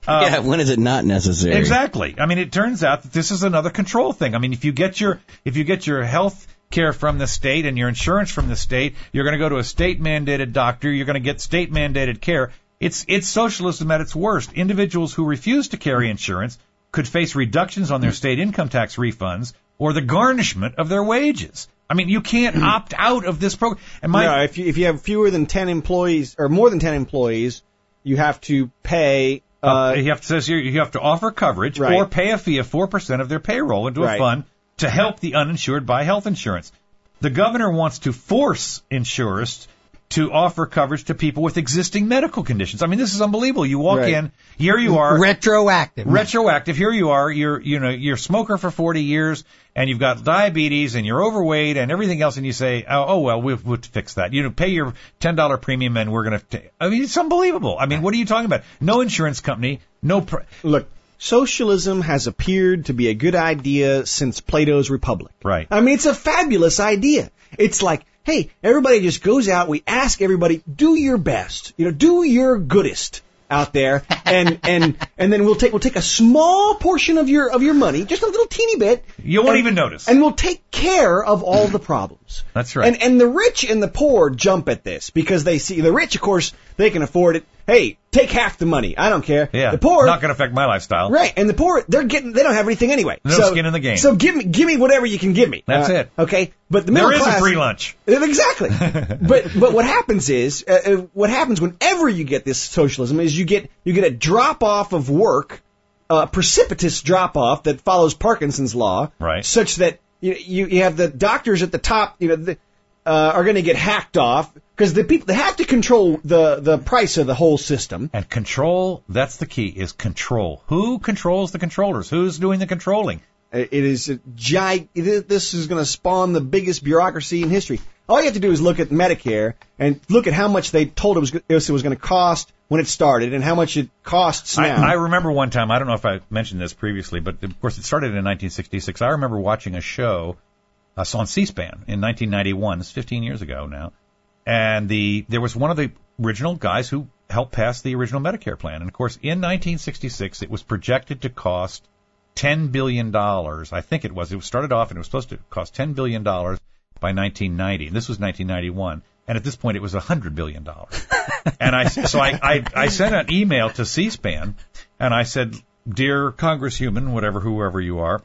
Um, yeah, when is it not necessary? Exactly. I mean, it turns out that this is another control thing. I mean, if you get your if you get your health care from the state and your insurance from the state, you're going to go to a state-mandated doctor. You're going to get state-mandated care. It's it's socialism at its worst. Individuals who refuse to carry insurance could face reductions on their state income tax refunds or the garnishment of their wages. I mean, you can't opt out of this program. And my, no, if you, if you have fewer than ten employees or more than ten employees, you have to pay. Uh, uh, you have to says here you have to offer coverage right. or pay a fee of four percent of their payroll into right. a fund to help the uninsured buy health insurance. The governor wants to force insurers to offer coverage to people with existing medical conditions. I mean, this is unbelievable. You walk right. in, here you are. Retroactive. Retroactive. Here you are. You're, you know, you're a smoker for forty years, and you've got diabetes, and you're overweight, and everything else, and you say, oh, oh well, we'll, we'll fix that. You know, pay your ten dollar premium, and we're going to. I mean, it's unbelievable. I mean, what are you talking about? No insurance company, no. Pr- Look. Socialism has appeared to be a good idea since Plato's Republic. Right. I mean, it's a fabulous idea. It's like, hey, everybody just goes out, we ask everybody, do your best, you know, do your goodest out there, and and and then we'll take we'll take a small portion of your of your money, just a little teeny bit. You won't and, even notice. And we'll take care of all the problems. That's right. And and the rich and the poor jump at this because they see the rich, of course, they can afford it. Hey, take half the money. I don't care. Yeah. The poor, not going to affect my lifestyle. right? And the poor, they're getting, they don't have anything anyway. No so, skin in the game. So give me, give me whatever you can give me. That's uh, it. Okay, but the middle There is class, a free lunch. Exactly. but but what happens is, uh, uh, what happens whenever you get this socialism is you get you get a drop off of work, a uh, precipitous drop off that follows Parkinson's law, right? Such that you you, you have the doctors at the top, you know, the, uh, are going to get hacked off. Because the people, they have to control the, the price of the whole system. And control, that's the key, is control. Who controls the controllers? Who's doing the controlling? It is a gi- This is going to spawn the biggest bureaucracy in history. All you have to do is look at Medicare and look at how much they told it was, it was going to cost when it started and how much it costs now. I, I remember one time, I don't know if I mentioned this previously, but of course it started in nineteen sixty-six. I remember watching a show uh, on C-SPAN in nineteen ninety-one. It's fifteen years ago now. And the there was one of the original guys who helped pass the original Medicare plan. And, of course, in nineteen sixty-six, it was projected to cost ten billion dollars. I think it was. It started off and it was supposed to cost ten billion dollars by nineteen ninety. And this was nineteen ninety-one. And at this point, it was one hundred billion dollars. And I, so I, I, I sent an email to C-SPAN, and I said, Dear Congresshuman, whatever, whoever you are,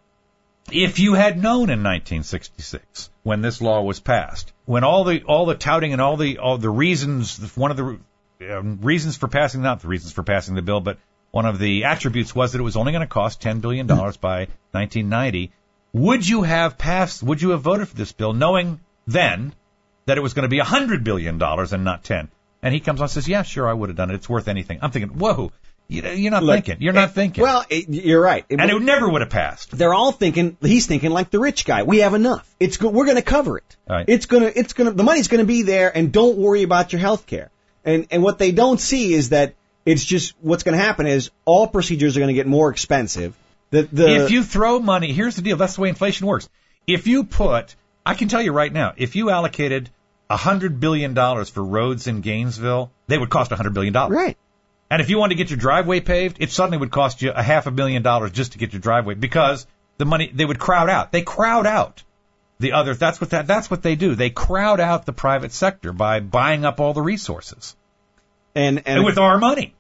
if you had known in nineteen sixty-six, when this law was passed, when all the all the touting and all the all the reasons, one of the um, reasons for passing, not the reasons for passing the bill, but one of the attributes was that it was only going to cost ten billion dollars by nineteen ninety, would you have passed, would you have voted for this bill knowing then that it was going to be one hundred billion dollars and not ten? And he comes on and says, yeah, sure, I would have done it. It's worth anything. I'm thinking, whoa. You're not Look, thinking. You're not it, thinking. Well, it, you're right. It, and it never would have passed. They're all thinking. He's thinking like the rich guy. We have enough. It's go, we're going to cover it. Right. It's gonna. It's gonna. The money's going to be there, and don't worry about your health care. And and what they don't see is that it's just what's going to happen is all procedures are going to get more expensive. The, the if you throw money, here's the deal. That's the way inflation works. If you put, I can tell you right now, if you allocated one hundred billion dollars for roads in Gainesville, they would cost one hundred billion dollars. Right. And if you wanted to get your driveway paved, it suddenly would cost you a half a million dollars just to get your driveway because the money, they would crowd out. They crowd out the others. That's what that, that's what they do. They crowd out the private sector by buying up all the resources. And, and, and with our money.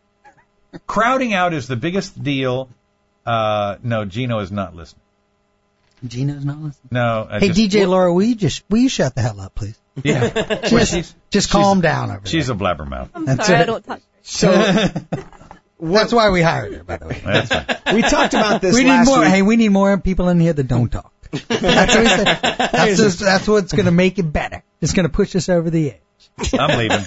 Crowding out is the biggest deal. Uh, no, Gino is not listening. Gino's not listening? No. I hey, just, D J Laura, will you just, will you shut the hell up, please? Yeah. just she's, just calm down over She's there. a blabbermouth. I'm That's sorry, it. I don't touch her. So that's why we hired her, by the way. That's right. We talked about this we need last more. week. Hey, we need more people in here that don't talk. That's what we said. That's, just, that's what's going to make it better. It's going to push us over the edge. I'm leaving.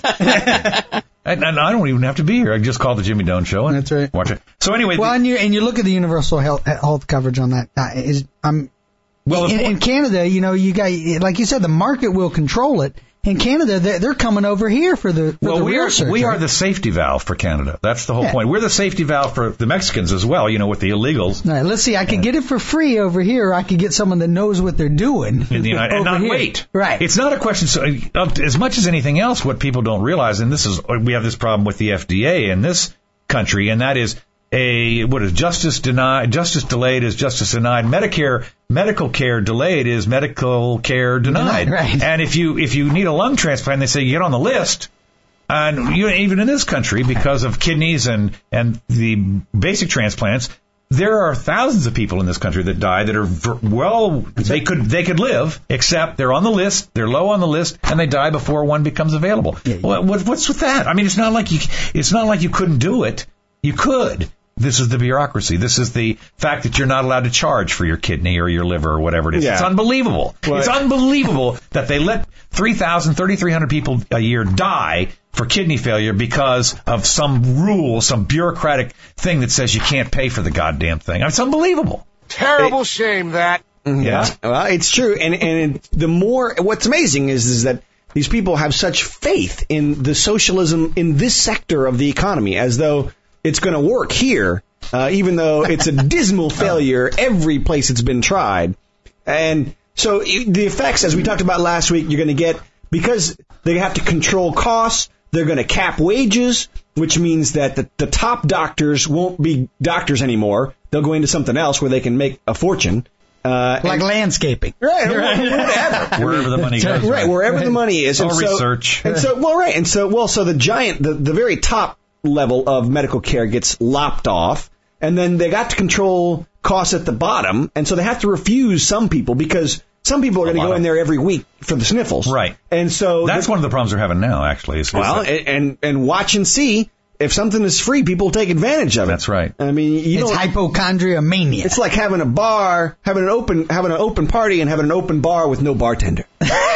and, and I don't even have to be here. I can just call the Jimmy Doan Show and That's right. watch it. So anyway, Well, the, and you and you look at the universal health, health coverage on that. Uh, is um, Well, in, the- in Canada, you know, you got like you said, the market will control it. In Canada, they're, they're coming over here for the for well, the we real are surgery. we are the safety valve for Canada. That's the whole Yeah. point. We're the safety valve for the Mexicans as well. You know, with the illegals All right, let's see. I could get it for free over here. Or I could get someone that knows what they're doing in the United and over not here. wait. Right. It's not a question. So, uh, as much as anything else, what people don't realize, and this is we have this problem with the F D A in this country, and that is a what is justice denied? Justice delayed is justice denied. Medicare medical care delayed is medical care denied. Right. And if you if you need a lung transplant, they say you get on the list. And you, even in this country, because of kidneys and and the basic transplants, there are thousands of people in this country that die that are well, they could they could live, except they're on the list, they're low on the list, and they die before one becomes available. Yeah, yeah. What, what's with that? I mean, it's not like you it's not like you couldn't do it. You could. This is the bureaucracy. This is the fact that you're not allowed to charge for your kidney or your liver or whatever it is. Yeah. It's unbelievable. Right. It's unbelievable that they let three thousand, thirty-three hundred people a year die for kidney failure because of some rule, some bureaucratic thing that says you can't pay for the goddamn thing. I mean, it's unbelievable. Terrible it, shame that. Yeah. Well, it's true. And, and the more, what's amazing is, is that these people have such faith in the socialism in this sector of the economy, as though it's going to work here, uh, even though it's a dismal failure every place it's been tried. And so the effects, as we talked about last week, you're going to get, because they have to control costs, they're going to cap wages, which means that the, the top doctors won't be doctors anymore. They'll go into something else where they can make a fortune. Uh, like and, landscaping. Right, whatever. Wherever the money goes. Right, right. wherever the money is. Or and so, research. And so, well, right, and so, well, so the giant, the, the very top level of medical care gets lopped off, and then they got to control costs at the bottom, and so they have to refuse some people because some people are going to go in there every week for the sniffles. Right. And so that's one of the problems we're having now, actually. Is, well, is that, and and watch and see. If something is free, people take advantage of it. That's right. I mean, you it's don't, hypochondria mania. It's like having a bar, having an open, having an open party, and having an open bar with no bartender.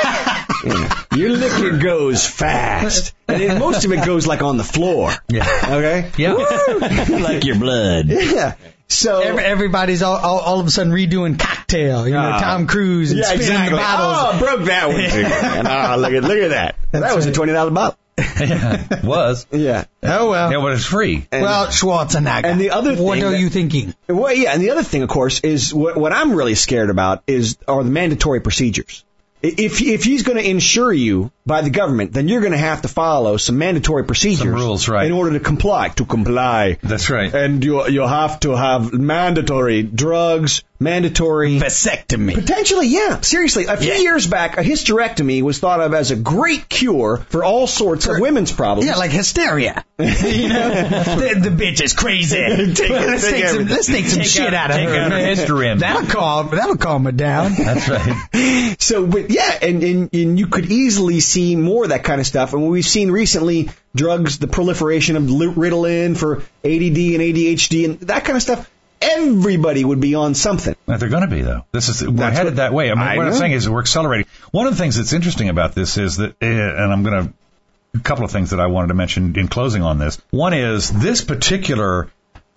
You know, your liquor goes fast, and it, most of it goes like on the floor. Yeah. Okay. Yeah. Like your blood. Yeah. So Every, everybody's all, all all of a sudden redoing Cocktail. You know, uh, Tom Cruise and yeah, spinning exactly. the bottles. Oh, I broke that one too. And, oh, look at look at that. That's that was right. a twenty dollar bottle. Yeah, it was. Yeah. Oh, well. Yeah, but it's free. And, well, Schwarzenegger. And the other thing what are that, you thinking? Well, yeah, and the other thing, of course, is what, what I'm really scared about is are the mandatory procedures. If if he's going to insure you by the government, then you're going to have to follow some mandatory procedures, some rules, right? In order to comply. To comply. That's right. And you you have to have mandatory drugs, mandatory vasectomy. Potentially, yeah. Seriously, a few yeah. years back, a hysterectomy was thought of as a great cure for all sorts for, of women's problems. Yeah, like hysteria. You know, the, the bitch is crazy. take, let's, take take some, let's take some take shit out, out of take her. Out hysterin. That'll calm. That'll calm her down. That's right. So, but yeah, and, and and you could easily see more of that kind of stuff. And we've seen recently drugs, the proliferation of Ritalin for A D D and A D H D and that kind of stuff. Everybody would be on something. Well, they're going to be, though. This is we're that's headed what, that way. I mean, I what know. I'm saying is we're accelerating. One of the things that's interesting about this is that, uh, and I'm going to, a couple of things that I wanted to mention in closing on this. One is this particular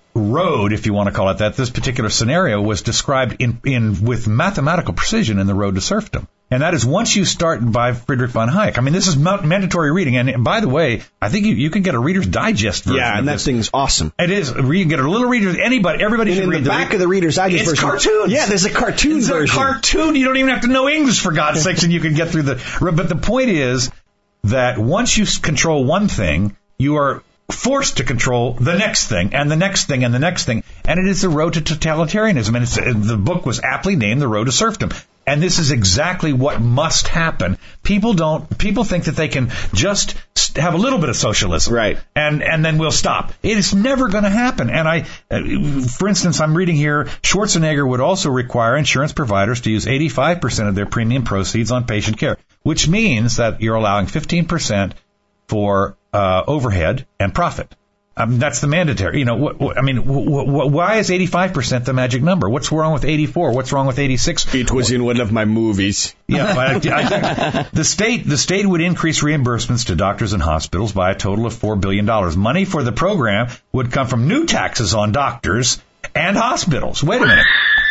road, if you want to call it that, this particular scenario was described in, in with mathematical precision in The Road to Serfdom. And that is once you start by Friedrich von Hayek. I mean, this is mandatory reading. And by the way, I think you, you can get a Reader's Digest version. Yeah, and that this. thing's awesome. It is. You can get a little Reader's. Anybody, everybody and should in read the the back re- of the Reader's Digest it's version. Cartoons. Yeah, there's a cartoon it's version. It's a cartoon. You don't even have to know English, for God's sakes, and you can get through the. But the point is that once you control one thing, you are forced to control the next thing, and the next thing, and the next thing. And it is the road to totalitarianism. And it's, the book was aptly named The Road to Serfdom. And this is exactly what must happen. People don't. People think that they can just have a little bit of socialism, right? And and then we'll stop. It is never going to happen. And I, uh, for instance, I'm reading here. Schwarzenegger would also require insurance providers to use eighty-five percent of their premium proceeds on patient care, which means that you're allowing fifteen percent for uh, overhead and profit. Um, that's the mandatory. You know, what, what, I mean, wh- wh- why is eighty-five percent the magic number? What's wrong with eighty-four? What's wrong with eighty-six? It was in one of my movies. Yeah, but I, I think the state the state would increase reimbursements to doctors and hospitals by a total of four billion dollars. Money for the program would come from new taxes on doctors and hospitals. Wait a minute.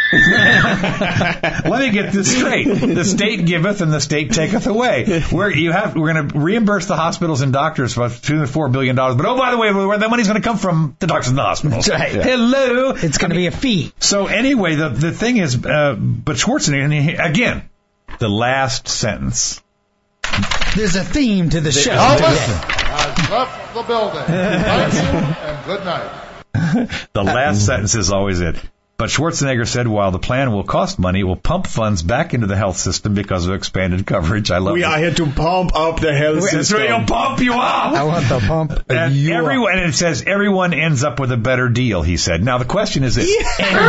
Let me get this straight. The state giveth and the state taketh away. We're, you have, we're going to reimburse the hospitals and doctors for two to four billion dollars. But oh, by the way, where that money's going to come from? The doctors and the hospitals. Right. Yeah. Hello. It's going to be a fee. So anyway, the the thing is, uh, but Schwarzenegger, again, the last sentence. There's a theme to the show. Elvis has left the building. Thank you and good night. The last sentence is always it. But Schwarzenegger said, while the plan will cost money, it will pump funds back into the health system because of expanded coverage. I love We it. are here to pump up the health That's system. right, it'll pump you up. I want the pump. And you everyone, and it says everyone ends up with a better deal, he said. Now, the question is this.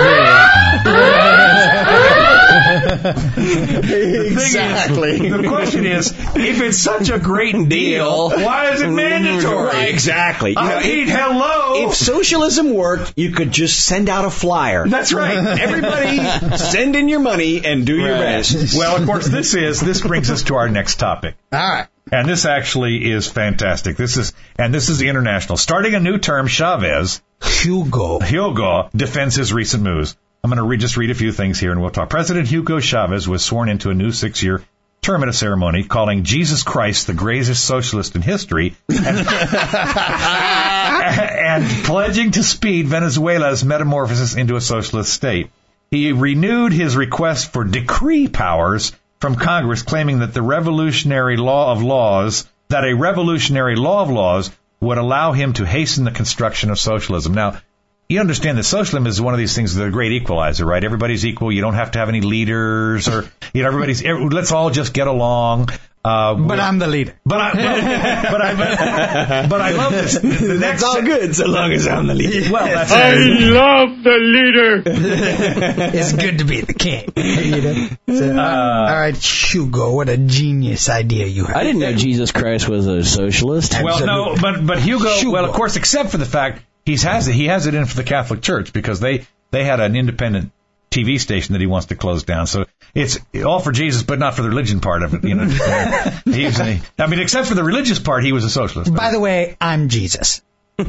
Exactly. The question is, if it's such a great deal, why is it mandatory? Exactly. You know, I mean, hello. If socialism worked, you could just send out a flyer. That's right. Everybody, send in your money and do your best. Well, of course, this is, this brings us to our next topic. All right. And this actually is fantastic. This is, and this is international. Starting a new term, Chavez, Hugo. Hugo, defends his recent moves. I'm going to read, just read a few things here and we'll talk. President Hugo Chavez was sworn into a new six-year term at a ceremony calling Jesus Christ the greatest socialist in history and, and pledging to speed Venezuela's metamorphosis into a socialist state. He renewed his request for decree powers from Congress, claiming that the revolutionary law of laws, that a revolutionary law of laws would allow him to hasten the construction of socialism. Now, you understand that socialism is one of these things, the great equalizer, right? Everybody's equal. You don't have to have any leaders, or you know, everybody's. Let's all just get along. Uh, But I'm the leader. But I, but, but I, but, but I love this. The, the That's next all good so long as I'm the leader. Well, that's I it. love the leader. It's good to be the king. You know? So, Uh, all right, Hugo, what a genius idea you have. I didn't know Jesus Christ was a socialist. Well, no, but but Hugo, Hugo. well, of course, except for the fact he's has it, he has it in for the Catholic Church because they they had an independent T V station that he wants to close down. So it's all for Jesus, but not for the religion part of it. You know, he's a, I mean, except for the religious part, he was a socialist. By the way, I'm Jesus. So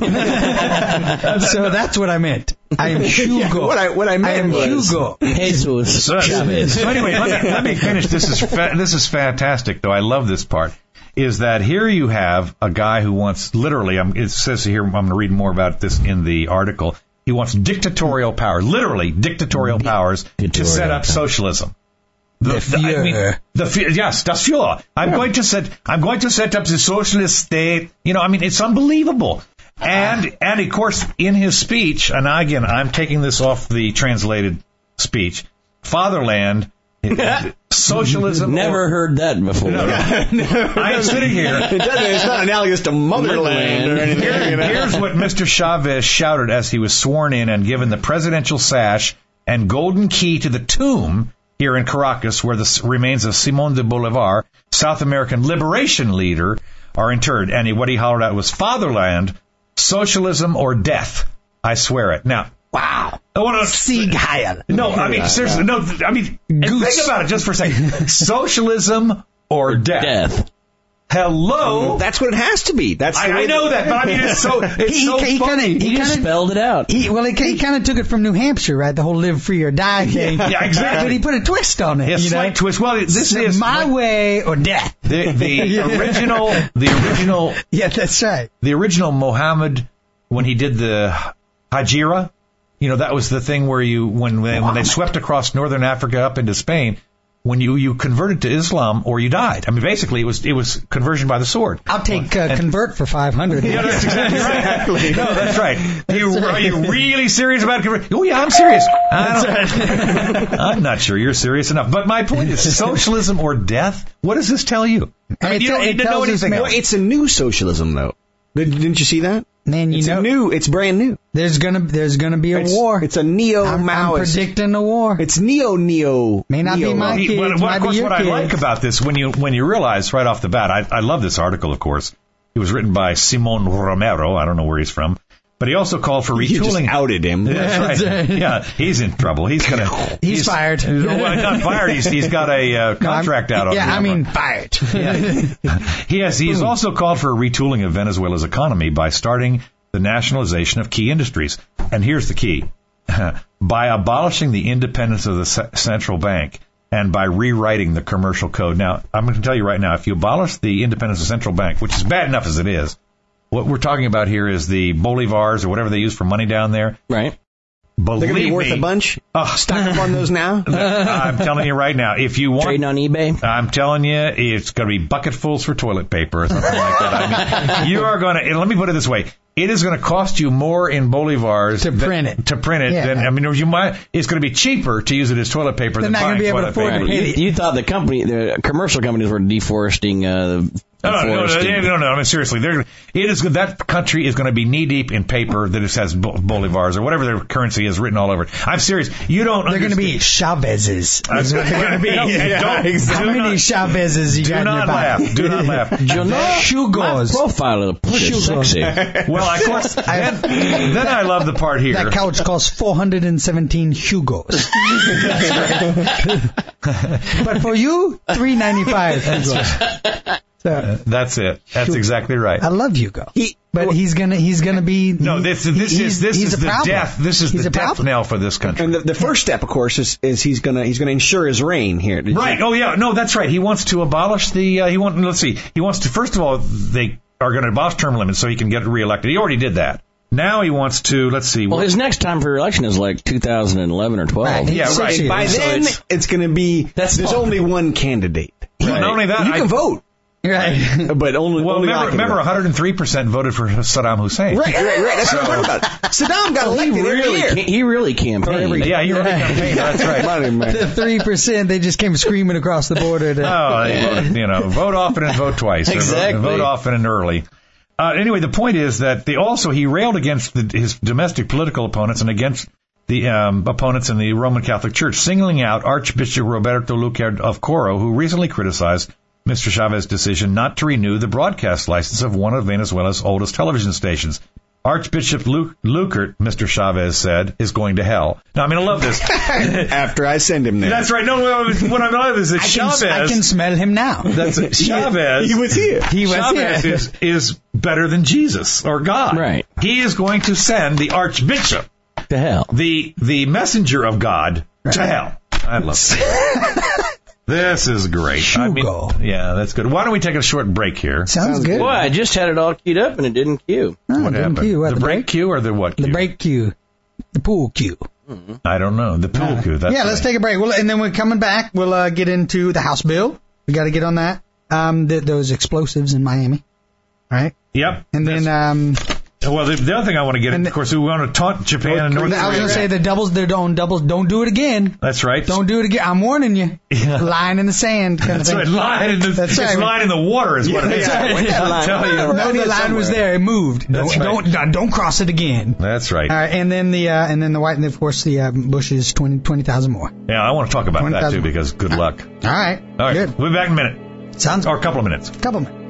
that's what I meant. I am Hugo. Yeah, what I what I meant I am was, Hugo. Jesus So, Chavez. so anyway, let me, let me finish. This is fa- this is fantastic, though. I love this part. Is that here you have a guy who wants literally? I'm, it says here. I'm going to read more about this in the article. He wants dictatorial power, literally dictatorial powers, to set up socialism. The, the, I mean, the yes, das Führer. I'm yeah. going to set. I'm going to set up the socialist state. You know, I mean, it's unbelievable. And and of course, in his speech, and again, I'm taking this off the translated speech. Fatherland, socialism. Never or, heard that before. No, no. I'm sitting here. It doesn't, it's not analogous to motherland or anything. Here, You know? Here's what Mister Chavez shouted as he was sworn in and given the presidential sash and golden key to the tomb here in Caracas, where the remains of Simón de Bolívar, South American liberation leader, are interred. And he, what he hollered out was fatherland, socialism or death. I swear it. Now, wow. I want to Sieg Heil. No, I mean, seriously, no, I mean, Goose. think about it just for a second. Socialism or death? Death. Hello? That's what it has to be. That's the I, way I know that, but I mean, it's so, it's He, so he, he funny. kind of, He he just kind of, spelled it out. he, well, he, he kind of took it from New Hampshire, right? The whole live free or die thing. Yeah, exactly. But he put a twist on it. A you slight know? twist. Well, this is my way or death. the, the original, the original, Yeah, that's right. the original Muhammad, when he did the Hajira, you know, that was the thing where you, when, when, when they swept across northern Africa up into Spain, when you, you converted to Islam or you died. I mean, basically, it was it was conversion by the sword. I'll take uh, convert for five hundred. Yeah, that's exactly right. No, that's right. You, are you really serious about conversion? Oh, yeah, I'm serious. I don't, I'm not sure you're serious enough. But my point is, socialism or death, what does this tell you? I mean, It you don't te- need it to know tells us, anything man, else. It's a new socialism, though. Did- Didn't you see that? Man, you It's know, a new. It's brand new. there's gonna there's gonna be a It's, war. It's a I'm, I'm neo-Maoist. predicting a war. It's neo-neo. May not be neo- my kids, Well, well, might of be course, your what I kids. like about this, when you when you realize right off the bat, I, I love this article, of course. It was written by Simon Romero. I don't know where he's from. But he also called for You just retooling. outed him. That's right. Yeah, he's in trouble. He's gonna. He's fired. Well, not fired. He's he's got a uh, contract out on. Yeah, him. I mean fired. He has. He's also called for a retooling of Venezuela's economy by starting the nationalization of key industries. And here's the key: by abolishing the independence of the c- central bank and by rewriting the commercial code. Now, I'm going to tell you right now, if you abolish the independence of the central bank, which is bad enough as it is. What we're talking about here is the bolivars or whatever they use for money down there. Right. Believe They're going to be worth me, a bunch. Oh, Stock up on those now. I'm telling you right now, if you want, Trading on eBay. I'm telling you, it's going to be bucketfuls for toilet paper or something like that. I mean, you are going to. Let me put it this way: it is going to cost you more in bolivars to print than, it. To print it, Yeah. than, I mean, you might. It's going to be cheaper to use it as toilet paper They're than not buying gonna be able toilet to afford paper. to You, you thought the company, the commercial companies were deforesting uh, No, no, no, no, no, no, no, I mean, seriously, they're, it is, that country is going to be knee-deep in paper that it has bolivars or whatever their currency is written all over it. I'm serious. You don't They're going to be understand. Chavez's. That's what they're going to be. Yeah, yeah, Don't- exactly. How do many not- Chavez's you Do got in your not pocket? laugh. Do not laugh. My Hugos. profile of the is sexy. Well, of course, then, then I love the part here. That couch costs four hundred seventeen Hugos. But for you, three ninety-five Hugos. So, That's it. That's exactly right. I love Hugo. He- But he's gonna he's gonna be No, this this he's, is this he's is a the problem. death. This is He's the a death problem. knell for this country. And the, the first step, of course, is, is he's gonna he's gonna ensure his reign here. Right. Oh, yeah. No, that's right. He wants to abolish the. Uh, he want. Let's see. He wants to. First of all, they are going to abolish term limits so he can get reelected. He already did that. Now he wants to. Let's see. Well, his next time for election is like two thousand eleven or twelve. Right. Yeah, Six right. years. By So then, it's- it's, going to be That's there's all. only one candidate. Well, not only that, you I- can vote, Right. but only Well, only remember, I can remember, vote. one hundred three percent voted for Saddam Hussein. Right, right, right. That's what I'm talking about. Saddam got He elected every really, year. ca- he really campaigned. Yeah, he really campaigned. That's right. Money, man. The three percent they just came screaming across the border. To, Oh, they vote, you know, vote often and vote twice. Or vote- Exactly. Vote often and early. Uh, anyway, the point is that they also he railed against the, his domestic political opponents and against the um, opponents in the Roman Catholic Church, singling out Archbishop Roberto Lucar of Coro, who recently criticized Mister Chavez's decision not to renew the broadcast license of one of Venezuela's oldest television stations. Archbishop Lu- Lucart, Mister Chavez said, is going to hell. Now, I mean, I love this. After I send him there. That's right. No, no, what I love is that I can, Chavez. I can smell him now. That's it. Chavez. He was here. He was Chavez here. is, is better than Jesus or God. Right. He is going to send the Archbishop, To hell. the the messenger of God, to hell. I love it. This is great. I mean, Hugo. yeah, that's good. Why don't we take a short break here? Sounds good. Boy, I just had it all queued up and it didn't queue. Oh, What didn't happened? cue. What, the, the break break? cue or the what cue? The break cue. The pool cue. I don't know. The pool cue. That's yeah, let's right. take a break. Well, and then we're coming back. We'll uh, get into the House bill. We got to get on that. Um, th- those explosives in Miami. All right. Yep. And then um, Well, the, the other thing I want to get, And of course, we want to taunt Japan and North I was Korea. going to say the doubles, they're on doubles. Don't do it again. That's right. Don't do it again. I'm warning you. Yeah. Line in the sand kind That's of right. thing. Line in the, That's it's right. line in the water is what it is. Yeah, where's that line? Tell you. No, the line was there. It moved. That's Don't, right. don't don't cross it again. That's right. All right, and then the uh, and then the white, and of course the uh, Bush's twenty twenty thousand more. Yeah, I want to talk about that too twenty thousand. because good luck. All right. All right. Good. We'll be back in a minute. Sounds Or a couple of minutes. couple minutes.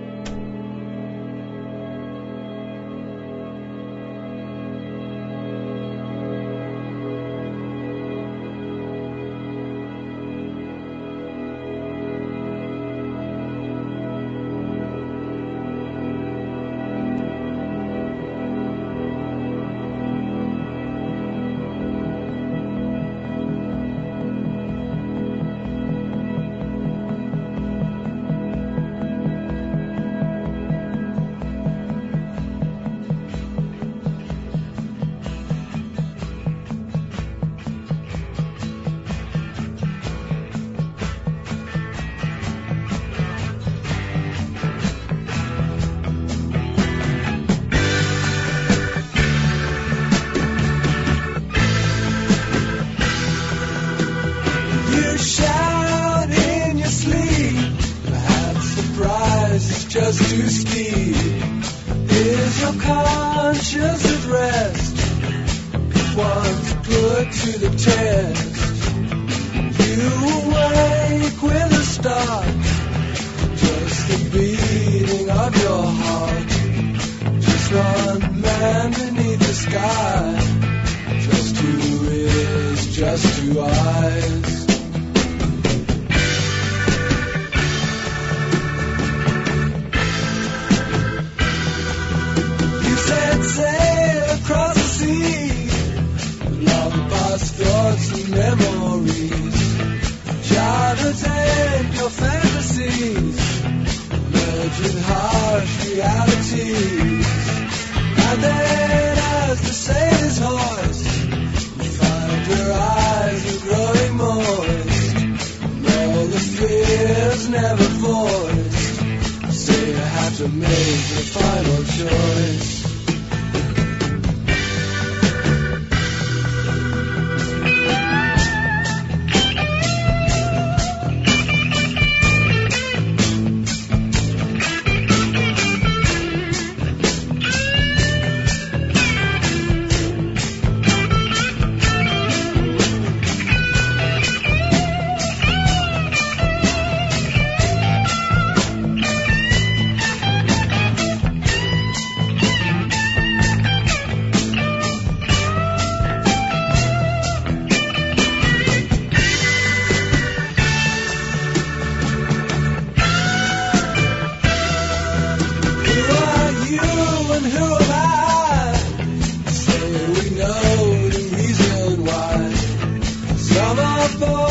You shout in your sleep. Perhaps surprise is just too steep. Is your conscience at rest? Once put to the test. You awake with a start. Just the beating of your heart. Just one man beneath the sky. Just two ears, just two eyes. You set sail across the sea, long past thoughts and memories. Childhood's end, your fantasies merge with harsh realities. And then, as the sailor's hoist, you find your eyes are growing moist. And all the fears never voiced. Say you have to make the final choice. my boy.